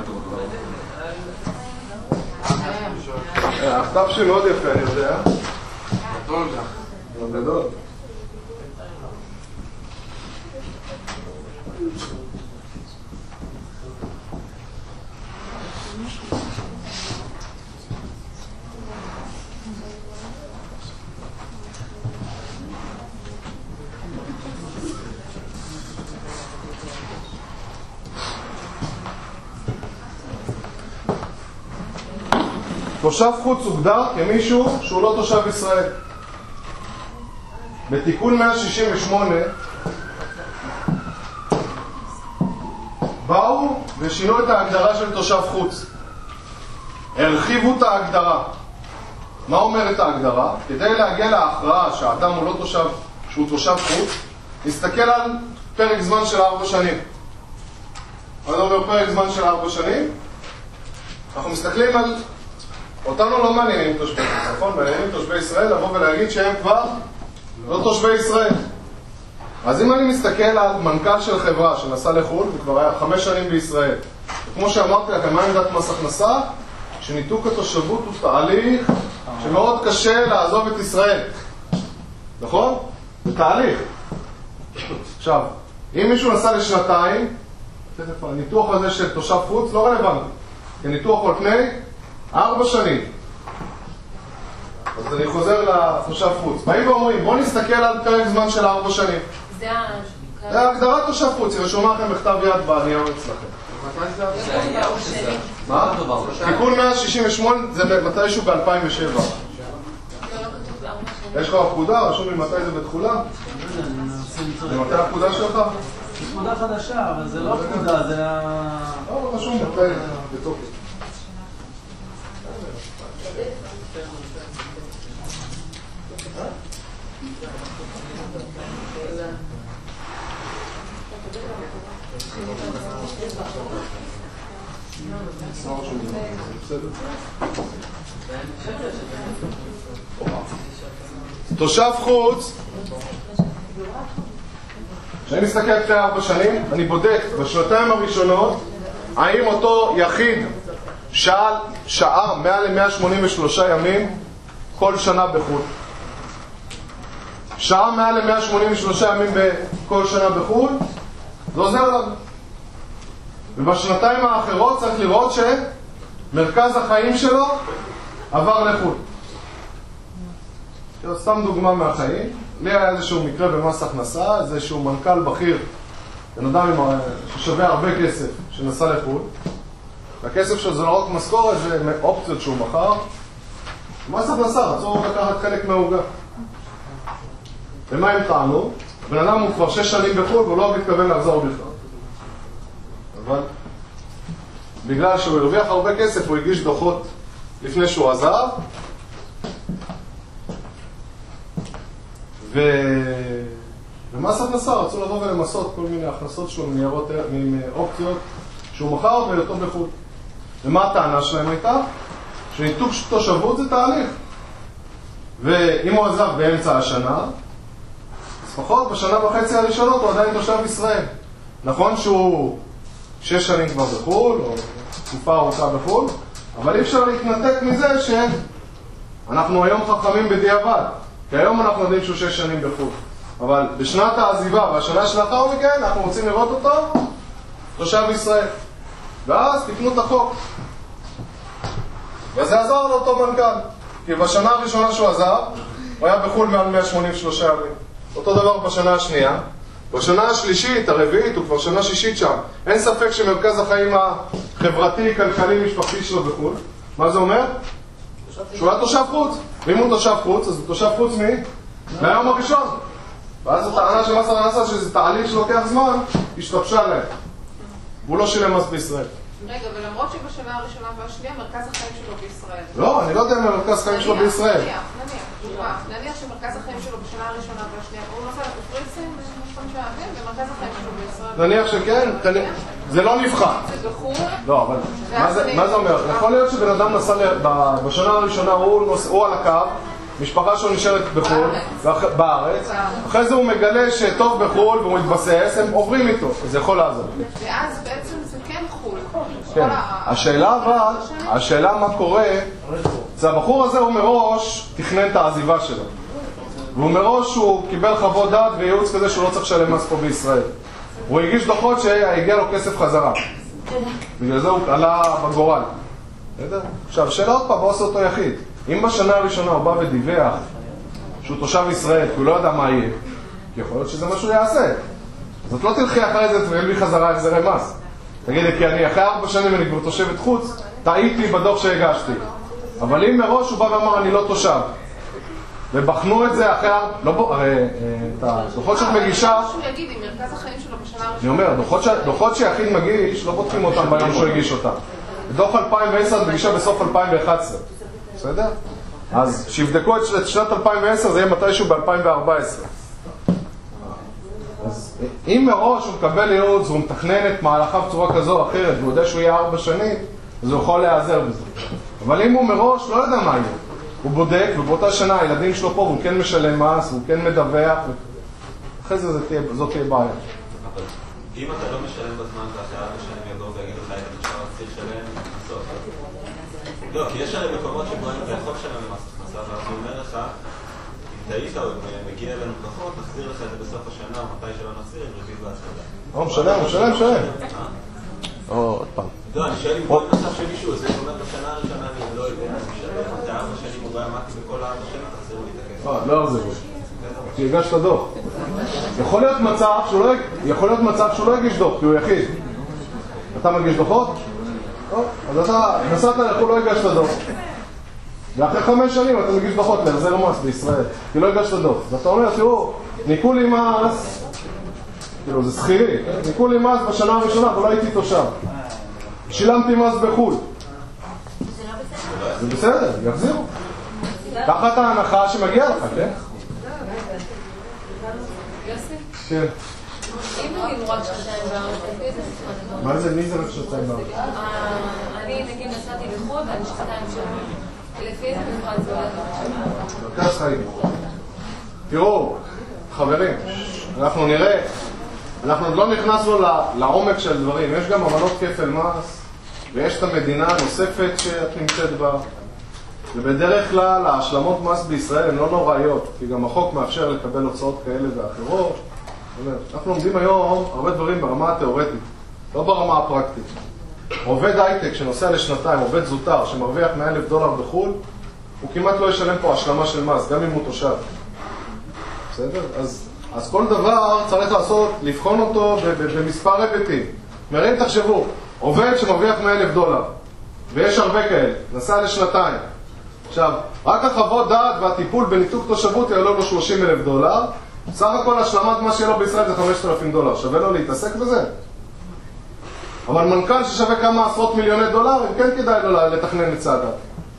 הכתב שלי מאוד יפה, אני יודע. גדול גם. גדול. תושב חוץ הוגדר כמישהו שהוא לא תושב ישראל. בתיקון מאה שישים ושמונה ושינו את ההגדרה של תושב חוץ. הרחיבו את ההגדרה. מה אומרת ההגדרה? כדי להגיע להכרעה שהאדם הוא לא תושב, שהוא תושב חוץ, נסתכל על פרק זמן של ארבע שנים. מה זה אומר פרק זמן של ארבע שנים? אנחנו מסתכלים על... אותנו לא מעניינים תושבי חוץ, נכון? מעניינים תושבי ישראל לבוא ולהגיד שהם כבר לא תושבי ישראל. אז אם אני מסתכל על מנכ"ל של חברה שנסע לחו"ל וכבר היה חמש שנים בישראל, וכמו שאמרתי לכם, מה עמדת מס הכנסה? שניתוק התושבות הוא תהליך שמאוד קשה לעזוב את ישראל. נכון? זה תהליך. עכשיו, אם מישהו נסע לשנתיים, הניתוח הזה של תושב חוץ לא רלוונטי. כי ניתוח על פני ארבע שנים. אז אני חוזר לתושב חוץ. באים ואומרים, בואו נסתכל על פרק זמן של ארבע שנים. זה ההגדרת תושב חוץ, היא רשומה לכם בכתב יד בנייר אצלכם. מה? תיקון מאה שישים ושמונה זה מתישהו ב-אלפיים ושבע. יש לך הפקודה? רשום לי מתי זה בתחולה? זה מתי הפקודה שלך? זה פקודה חדשה, אבל זה לא פקודה, זה ה... לא, רשום מתי בתוקף. תושב חוץ, כשאני מסתכל אחרי ארבע שנים, אני בודק בשנתיים הראשונות האם אותו יחיד שאל שעה מעל ל-מאה שמונים ושלושה ימים כל שנה בחו"ל. שעה מעל ל-מאה שמונים ושלושה ימים בכל שנה בחו"ל, זה עוזר לנו. ובשנתיים האחרות צריך לראות שמרכז החיים שלו עבר לחו"ל. סתם דוגמה מהחיים, לי היה איזשהו מקרה במס הכנסה, איזשהו מנכ"ל בכיר, בן אדם ששווה הרבה כסף, שנסע לחו"ל. והכסף שלו זה לא רק משכורת, זה אופציות שהוא מכר. במס הכנסה, רצו לקחת חלק מהעוגה. ומה הם טענו? בן אדם הוא כבר שש שנים בחו"ל והוא לא מתכוון לחזור בכלל. אבל בגלל שהוא הרוויח הרבה כסף, הוא הגיש דוחות לפני שהוא עזב. ובמס הכנסה רצו לבוא ולמסות כל מיני הכנסות שלו מניירות, מאופציות שהוא מכר בהיותו בחו"ל. ומה הטענה שלהם הייתה? שניתוק תושבות זה תהליך. ואם הוא עזב באמצע השנה, אז פחות בשנה וחצי הראשונות הוא עדיין תושב ישראל. נכון שהוא שש שנים כבר בחו"ל, או תקופה ארוכה בחו"ל, אבל אי אפשר להתנתק מזה שאנחנו היום חכמים בדיעבד. כי היום אנחנו יודעים שהוא שש שנים בחו"ל. אבל בשנת העזיבה והשנה שלאחר מכן אנחנו רוצים לראות אותו תושב ישראל. ואז תקנו את החוק. וזה עזר לאותו מנכ"ל. כי בשנה הראשונה שהוא עזב, הוא היה בחו"ל מעל מאה שמונים ושלושה ימים. אותו דבר בשנה השנייה. בשנה השלישית, הרביעית, הוא כבר שנה שישית שם. אין ספק שמרכז החיים החברתי, כלכלי, משפחתי שלו בחו"ל. מה זה אומר? שהוא היה תושב חוץ. ואם הוא תושב חוץ, אז הוא תושב חוץ מי? מהיום הראשון. ואז הטענה של מס הכנסה שזה תהליך שלוקח זמן, השתבשה להם. והוא לא שילם מס בישראל. רגע, ולמרות שבשנה הראשונה והשנייה, מרכז החיים שלו בישראל. לא, אני לא יודע אם מרכז החיים שלו בישראל. נניח, נניח, נניח שמרכז החיים שלו בשנה הראשונה והשנייה, הוא נוסע לקפריסין, ומרכז החיים שלו בישראל. נניח שכן, זה לא נבחן. זה בחו"ל. לא, אבל מה זה אומר? יכול להיות שבן אדם נסע בשנה הראשונה, הוא על הקו, משפחה שלו נשארת בחו"ל, בארץ, אחרי זה הוא מגלה שטוב בחו"ל והוא מתבסס, הם עוברים איתו, זה יכול לעזור. ואז בעצם זה כן חו"ל. כן, השאלה אבל, השאלה מה קורה, זה הבחור הזה הוא מראש תכנן את העזיבה שלו. והוא מראש הוא קיבל חוות דעת וייעוץ כזה שהוא לא צריך לשלם מס פה בישראל. הוא הגיש דוחות שהגיע לו כסף חזרה. בגלל זה הוא עלה בגורל. עכשיו, שאלה עוד פעם, מה עושה אותו יחיד? אם בשנה הראשונה הוא בא ודיווח שהוא תושב ישראל, כי הוא לא יודע מה יהיה, כי יכול להיות שזה מה שהוא יעשה. זאת לא תלכי אחרי זה תביא לי חזרה החזרי מס. תגידי, כי אני אחרי ארבע שנים אני כבר תושבת חוץ, טעיתי בדוח שהגשתי. אבל אם מראש הוא בא ואמר אני לא תושב, ובחנו את זה אחרי, לא בוא, הרי את הדוחות שאת מגישה, שהוא יגיד אם מרכז החיים שלו בשנה הראשונה. אני אומר, דוחות שיחיד מגיש, לא בודקים אותם ביום שהוא הגיש אותם. דוח אלפיים ועשר את מגישה בסוף אלפיים ואחת עשרה, בסדר? אז שיבדקו את שנת אלפיים ועשר, זה יהיה מתישהו ב-אלפיים וארבע עשרה. אז אם מראש הוא מקבל ייעוץ והוא מתכנן את מהלכה בצורה כזו או אחרת, והוא יודע שהוא יהיה ארבע שנים, אז הוא יכול להיעזר בזה. אבל אם הוא מראש לא יודע מה יהיה, הוא בודק, ובאותה שנה הילדים שלו פה, והוא כן משלם מס, והוא כן מדווח, אחרי זה זאת תהיה בעיה. אבל אם אתה לא משלם בזמן, ואחרי ארבע שנים יבואו ויגידו לך, אתה נשאר צריך לשלם בסוף. לא, כי יש הרי מקומות שבו אתה יכול לשלם למס הכנסה, ואז הוא אומר לך, אם טעית או מגיע אלינו פחות, נחזיר לך את זה בסוף השנה, או מתי שלא נחזיר, עם ריבית והצמדה. הוא משלם, הוא משלם, משלם. עוד פעם. לא, אני שואל אם בואי נוסף שמישהו, זה אומר בשנה הראשונה אני לא יודע, אני משלם, אתה ארבע שנים הוא בעמדתי בכל ארבע שנים, תחזירו לי את הכסף. לא, זה לא. כי הגשת דוח. יכול להיות מצב שהוא לא, יכול להיות מצב שהוא לא הגיש דוח, כי הוא יחיד. אתה מגיש דוחות? טוב, אז אתה נסעת לחו"ל, לא הגשת דוח. ואחרי חמש שנים אתה מגיש דוחות להחזר מס בישראל, כי לא הגשת דוח. אז אתה אומר, תראו, ניקו לי מס, כאילו זה שכירי, ניקו לי מס בשנה הראשונה, אבל לא הייתי תושב. שילמתי מס בחו"ל. זה בסדר, יחזירו. תחת ההנחה שמגיע לך, כן? יוסי? כן. אם נגיד הוא רק שנתיים בארץ, איזה ספרד? מה זה? מי זה רק שנתיים בארץ? אני נגיד נסעתי לחו"ל ואני שנתיים שם. לפי איזה מפרד זה הולך? מרכז חיים. תראו, חברים, אנחנו נראה, אנחנו עוד לא נכנסנו לעומק של דברים. יש גם אמנות כפל מס, ויש את המדינה הנוספת שאת נמצאת בה. ובדרך כלל ההשלמות מס בישראל הן לא נוראיות, כי גם החוק מאפשר לקבל הוצאות כאלה ואחרות. אנחנו לומדים היום הרבה דברים ברמה התיאורטית, לא ברמה הפרקטית. עובד הייטק שנוסע לשנתיים, עובד זוטר שמרוויח מאה אלף דולר בחו"ל, הוא כמעט לא ישלם פה השלמה של מס, גם אם הוא תושב. בסדר? אז, אז כל דבר צריך לעשות, לבחון אותו במספר היבטים. מראים, תחשבו, עובד שמרוויח מאה אלף דולר, ויש הרבה כאלה, נסע לשנתיים. עכשיו, רק החוות דעת והטיפול בניתוק תושבות יעלו לו שלושים אלף דולר, סך הכל השלמת מה שיהיה לו בישראל זה חמשת אלפים דולר. שווה לו להתעסק בזה? אבל מנכ"ל ששווה כמה עשרות מיליוני דולרים, כן כדאי לו לתכנן את צעדיו.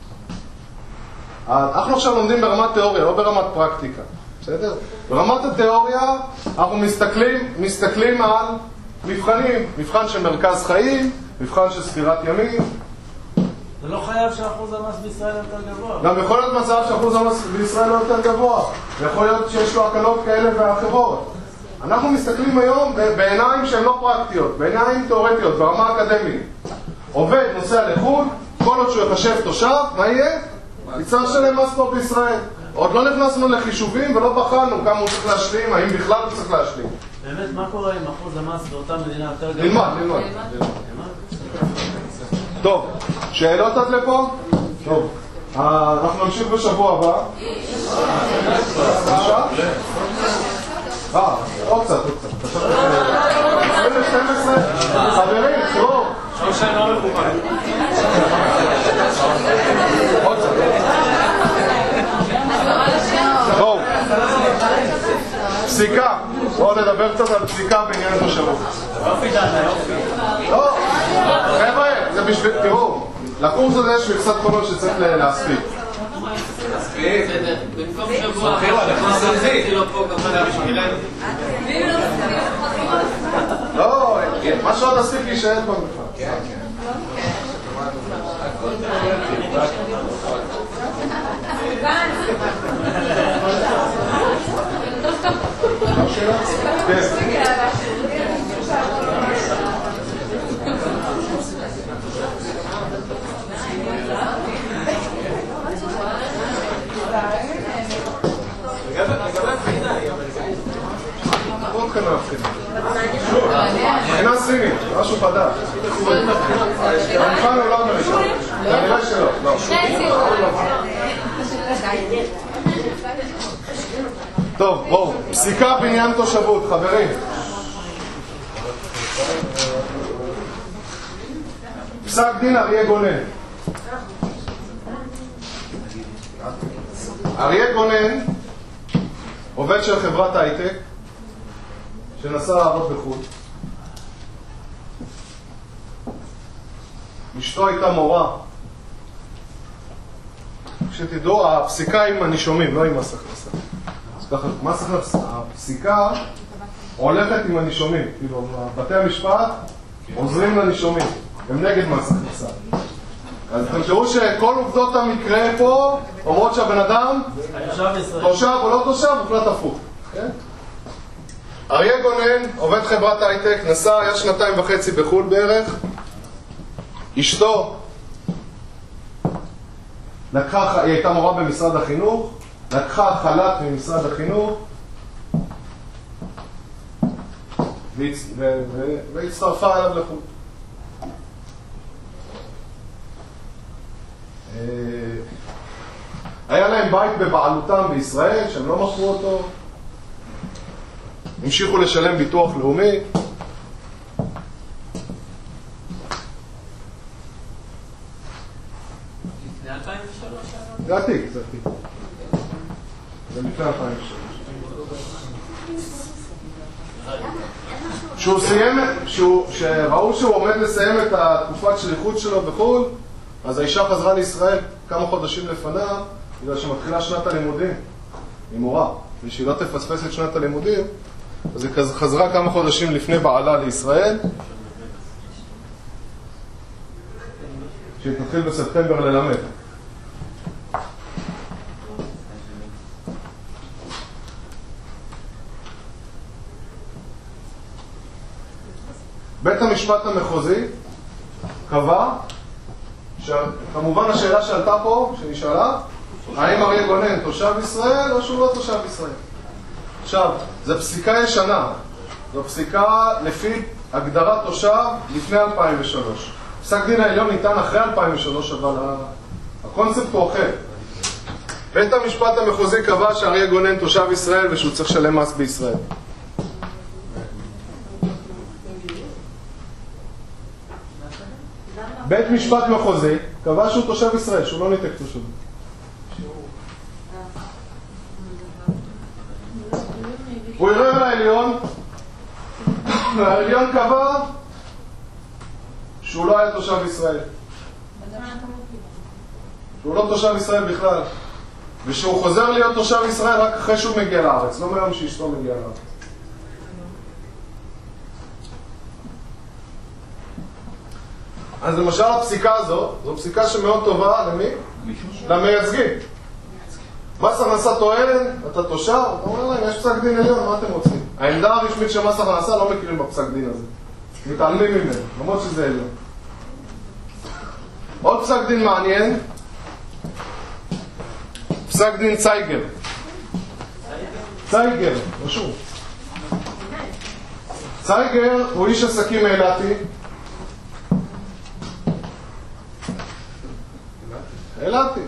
אנחנו עכשיו לומדים ברמת תיאוריה, לא ברמת פרקטיקה. בסדר? ברמת התיאוריה אנחנו מסתכלים, מסתכלים על מבחנים. מבחן של מרכז חיים, מבחן של ספירת ימים. זה לא חייב שאחוז המס בישראל יותר גבוה. גם יכול להיות מצב שאחוז המס בישראל יותר גבוה. ויכול להיות שיש לו הקלות כאלה ואחרות. אנחנו מסתכלים היום בעיניים שהן לא פרקטיות, בעיניים תיאורטיות, ברמה אקדמית. עובד נוסע לחו"ל, כל עוד שהוא יחשב תושב, מה יהיה? יצטרך לשלם מס פה בישראל. עוד לא נכנסנו לחישובים ולא בחנו כמה הוא צריך להשלים, האם בכלל הוא צריך להשלים. באמת, מה קורה עם אחוז המס באותה מדינה יותר גבוה? נלמד, נלמד. טוב, שאלות עד לפה? טוב, אנחנו נמשיך בשבוע הבא. עכשיו? אה, עוד קצת, עוד קצת. שתים עשרה, חברים, תראו. שלושה לא מכובד. עוד קצת. טוב, פסיקה. בואו נדבר קצת על פסיקה בעניין תושבות. יופי דנה, יופי. לא, חבר'ה, זה בשביל, תראו, לקורס הזה יש מכסת קולות שצריך להספיק. בסדר, במקום שבוע אחר שעשיתי לו פה גם חדה בשבילנו. לא, מה שעוד עשיתי להישאר פה בכלל. כן, כן. אינה סינית, משהו חדש. המבחן הוא לא אמריקה. כנראה שלא. טוב, בואו. פסיקה בעניין תושבות, חברים. פסק דין אריה גונן. אריה גונן, עובד של חברת הייטק, שנסע לעבוד בחו"ל. אשתו הייתה מורה. כשתדעו, הפסיקה עם הנישומים, לא עם מס הכנסה. אז ככה, מס הכנסה, הפסיקה הולכת עם הנישומים. כאילו, בתי המשפט עוזרים לנישומים. הם נגד מס הכנסה. אז אתם תראו שכל עובדות המקרה פה אומרות שהבן אדם תושב או לא תושב, הוחלט הפוך. אריה גונן, עובד חברת הייטק, נסע, היה שנתיים וחצי בחו"ל בערך. אשתו לקחה, היא הייתה מורה במשרד החינוך, לקחה חל"ת ממשרד החינוך והצטרפה אליו לחו"ל. היה להם בית בבעלותם בישראל שהם לא מכרו אותו, המשיכו לשלם ביטוח לאומי. זה עתיק, זה עתיק. זה לפני אלפיים ושלוש. שהוא סיים, שראו שהוא עומד לסיים את התקופת שליחות שלו בחו"ל, אז האישה חזרה לישראל כמה חודשים לפניו, בגלל שמתחילה שנת הלימודים, היא מורה, ושהיא לא תפספס את שנת הלימודים, אז היא חזרה כמה חודשים לפני בעלה לישראל, שהיא תתחיל בספטמבר ללמד. בית המשפט המחוזי קבע, כמובן השאלה שעלתה פה, שנשאלה, האם אריה גונן תושב ישראל או שהוא לא תושב ישראל? עכשיו, זו פסיקה ישנה, זו פסיקה לפי הגדרת תושב לפני אלפיים ושלוש. פסק דין העליון ניתן אחרי אלפיים ושלוש, אבל הקונספט הוא אחר. בית המשפט המחוזי קבע שאריה גונן תושב ישראל ושהוא צריך לשלם מס בישראל. בית משפט מחוזי קבע שהוא תושב ישראל, שהוא לא ניתק תושב. הוא ערער לעליון, והעליון קבע שהוא לא היה תושב ישראל. שהוא לא תושב ישראל בכלל. ושהוא חוזר להיות תושב ישראל רק אחרי שהוא מגיע לארץ, לא מהיום שאשתו מגיע לארץ. אז למשל הפסיקה הזו, זו פסיקה שמאוד טובה, למי? למייצגים. מס הכנסה טוען, אתה תושב, אתה אומר להם, יש פסק דין עליון, מה אתם רוצים? העמדה הרשמית של מס הכנסה לא מכירים בפסק דין הזה. מתעלמים ממנו, למרות שזה עליון. עוד פסק דין מעניין, פסק דין צייגר. צייגר, משהו. צייגר הוא איש עסקים אילתי. אילתי.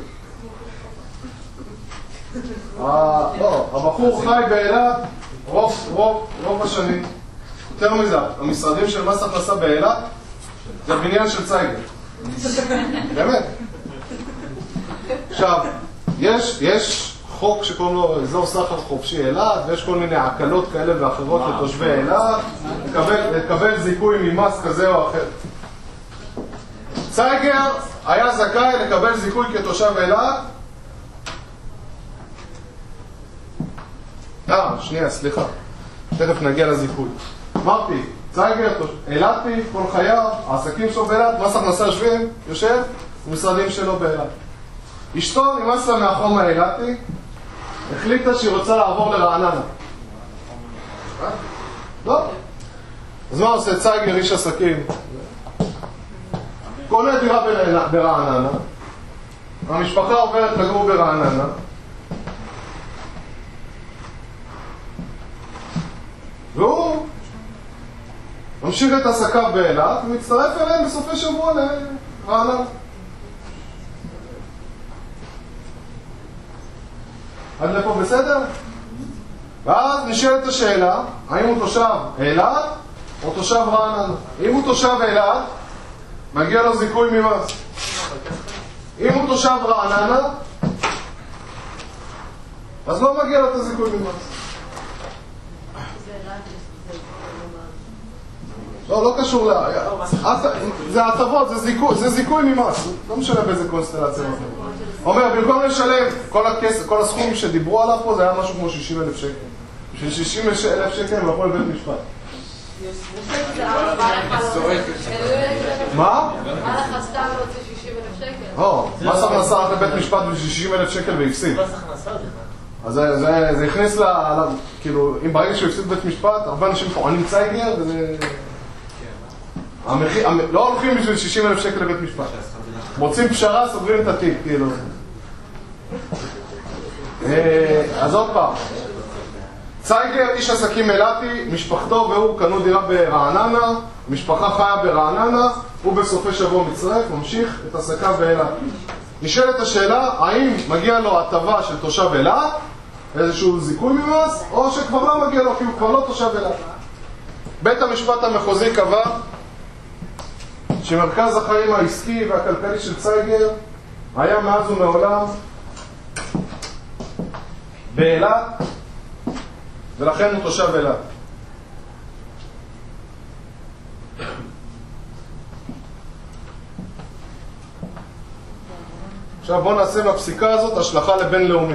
לא, הבחור חי באילת רוב, רוב, רוב השנים. יותר מזה, המשרדים של מס הכנסה באילת זה בניין של צייגר. באמת. עכשיו, יש, יש חוק שקוראים לו אזור סחר חופשי אילת, ויש כל מיני הקלות כאלה ואחרות לתושבי אילת, לקבל, לקבל זיכוי ממס כזה או אחר. צייגר היה זכאי לקבל זיכוי כתושב אילת. אה, שנייה, סליחה. תכף נגיע לזיכוי. אמרתי, צייגר, אילתי, כל חייו, העסקים שלו באילת, מס הכנסה יושבים, יושב, משרדים שלו באילת. אשתו נמאס לה מהחום האילתי, החליטה שהיא רוצה לעבור לרעננה. לא. אז מה עושה צייגר, איש עסקים? קונה דירה ברעננה, המשפחה עוברת לגור ברעננה, והוא ממשיך את עסקיו באילת ומצטרף אליהם בסופי שבוע לרעננה. עד לפה בסדר? ואז נשאלת השאלה, האם הוא תושב אילת או תושב רעננה? אם הוא תושב אילת, מגיע לו זיכוי ממס. אם הוא תושב רעננה, אז לא מגיע לו את הזיכוי ממס. לא, לא קשור ל... זה הטבות, זה זיכוי ממס. לא משנה באיזה קונסטלציה. אומר, במקום לשלם כל הסכום שדיברו עליו פה, זה היה משהו כמו שישים אלף שקל. בשביל שישים אלף שקל הם הלכו לבית משפט. מה? מה לך סתם להוציא שישים אלף שקל? לא, מס הכנסה הלך לבית משפט בשביל שישים אלף שקל והפסיד. אז זה הכניס ל... כאילו, אם ברגע שהוא הפסיד בית משפט, הרבה אנשים טוענים צייגר, וזה... לא הולכים בשביל שישים אלף שקל לבית משפט. מוצאים פשרה, סוגרים את התיק, כאילו. אז עוד פעם. צייגר, איש עסקים אילתי, משפחתו והוא קנו דירה ברעננה, משפחה חיה ברעננה, הוא בסופי שבוע מצטרף, ממשיך את עסקיו באילת. נשאלת השאלה, האם מגיע לו הטבה של תושב אילת, איזשהו זיכוי ממס, או שכבר לא מגיע לו, כי הוא כבר לא תושב אילת. בית המשפט המחוזי קבע שמרכז החיים העסקי והכלכלי של צייגר היה מאז ומעולם באילת, ולכן הוא תושב אילת. עכשיו בואו נעשה מהפסיקה הזאת השלכה לבינלאומי.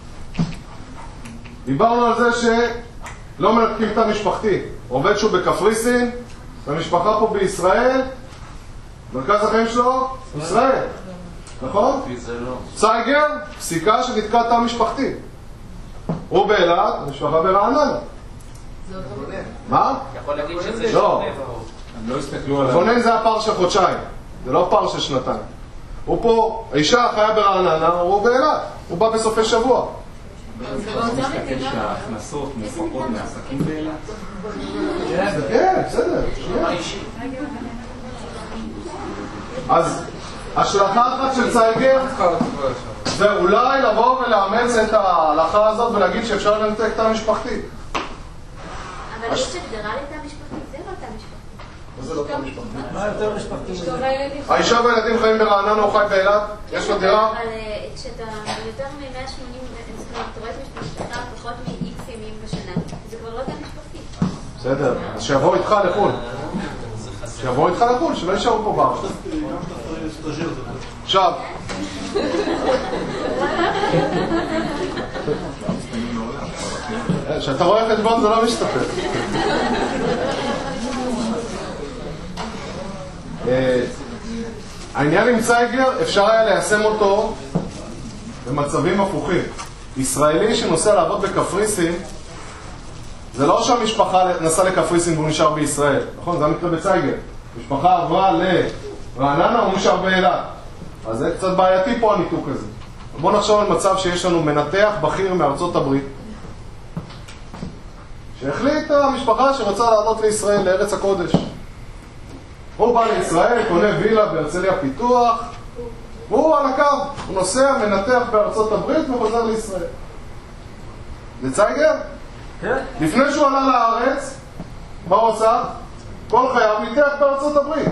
דיברנו על זה שלא מנתקים את המשפחתי. עובד שהוא בקפריסין, והמשפחה פה בישראל, מרכז החיים שלו, ישראל. נכון? צייגר, פסיקה שנתקע את המשפחתי. הוא באילת, המשפחה ברעננה. מה? יכול להגיד שזה לא. הם לא הסתכלו על... גונן זה הפער של חודשיים, זה לא פער של שנתיים. הוא פה, האישה חיה ברעננה, הוא באילת, הוא בא בסופי שבוע. אתה מסתכל שההכנסות מופקות מעסקים באילת? כן, בסדר. אז השלכה אחת של צייגר זה אולי לבוא ולאמץ את ההלכה הזאת ולהגיד שאפשר לנתק את המשפחתי. אבל יש הגדרה לתא משפחתי, זה לא תא משפחתי. מה זה לא תא משפחתי? מה יותר משפחתי? האישה והילדים חיים ברעננה או חי באילת? יש לו דירה? אבל כשאתה יותר מ-מאה ושמונים, אתה רואה את משפחתך פחות מ-X ימים בשנה, זה כבר לא תא משפחתי. בסדר, אז שיבואו איתך לחו"ל. שיבואו איתך לחו"ל, שלא יישארו פה בארץ. עכשיו. כשאתה רואה חשבון זה לא משתפר. העניין עם צייגר אפשר היה ליישם אותו במצבים הפוכים. ישראלי שנוסע לעבוד בקפריסין, זה לא שהמשפחה נסעה לקפריסין והוא נשאר בישראל, נכון? זה המקרה בצייגר. משפחה עברה לרעננה, הוא נשאר באילת. אז זה קצת בעייתי פה הניתוק הזה. בואו נחשוב על מצב שיש לנו מנתח בכיר מארצות הברית, שהחליט המשפחה שרוצה לעלות לישראל, לארץ הקודש. הוא בא לישראל, קונה וילה בהרצליה פיתוח, והוא על הקו, הוא נוסע, מנתח בארצות הברית וחוזר לישראל. זה צייגר? כן. לפני שהוא עלה לארץ, מה הוא עושה? כל חייו ניתח בארצות הברית.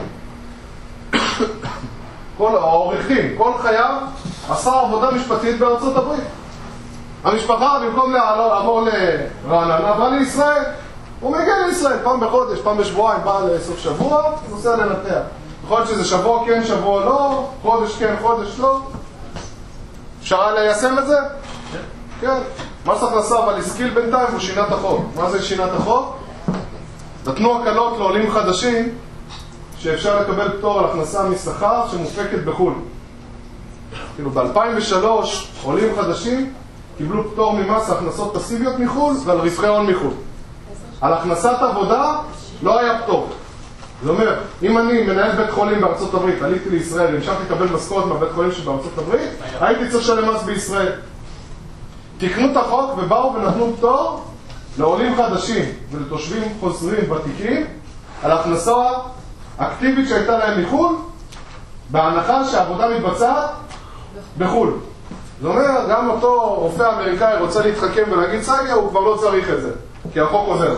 כל העורך דין, כל חייו עשה עבודה משפטית בארצות הברית. המשפחה במקום לעבור לרעננה בא לישראל. הוא מגיע לישראל פעם בחודש, פעם בשבועיים, בא לסוף שבוע, נוסע לנתח. יכול להיות שזה שבוע כן, שבוע לא, חודש כן, חודש לא. אפשר היה ליישם את זה? כן. מס הכנסה אבל השכיל בינתיים הוא שינה את החוק. מה זה שינה את החוק? נתנו הקלות לעולים חדשים שאפשר לקבל פטור על הכנסה משכר שמופקת בחו"ל. כאילו ב-אלפיים ושלוש עולים חדשים קיבלו פטור ממס הכנסות פסיביות מחו"ל ועל רווחי הון מחו"ל. על הכנסת עבודה לא היה פטור. זאת אומרת, אם אני מנהל בית חולים בארצות הברית, עליתי לישראל והמשכתי לקבל משכורת מהבית חולים שבארצות הברית, הייתי צריך לשלם מס בישראל. תקנו את החוק ובאו ונתנו פטור לעולים חדשים ולתושבים חוזרים ותיקים על הכנסה אקטיבית שהייתה להם מחו"ל, בהנחה שהעבודה מתבצעת בחו"ל. זאת אומרת, גם אותו רופא אמריקאי רוצה להתחכם ולהגיד צייגר, הוא כבר לא צריך את זה, כי החוק עוזר.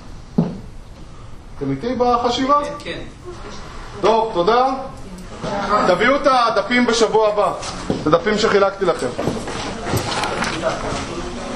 אתם איתי בחשיבה? כן, כן. טוב, תודה. תביאו את הדפים בשבוע הבא, את הדפים שחילקתי לכם.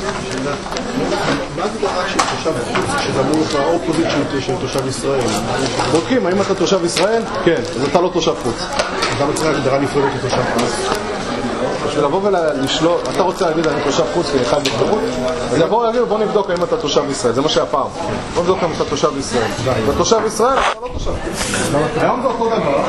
מה הגדרה של תושב חוץ שזה אמור לך אופוזיט של תושב ישראל? בודקים, האם אתה תושב ישראל? כן, אז אתה לא תושב חוץ. אתה רוצה הגדרה נפרדת לתושב חוץ? בשביל לבוא ולשלול, אתה רוצה להגיד אני תושב חוץ כי אחד בחוץ? אז יבואו להגיד בוא נבדוק האם אתה תושב ישראל, זה מה שהיה פעם. בוא נבדוק האם אתה תושב ישראל. אתה תושב ישראל, אתה לא תושב חוץ. היום זה אותו דבר.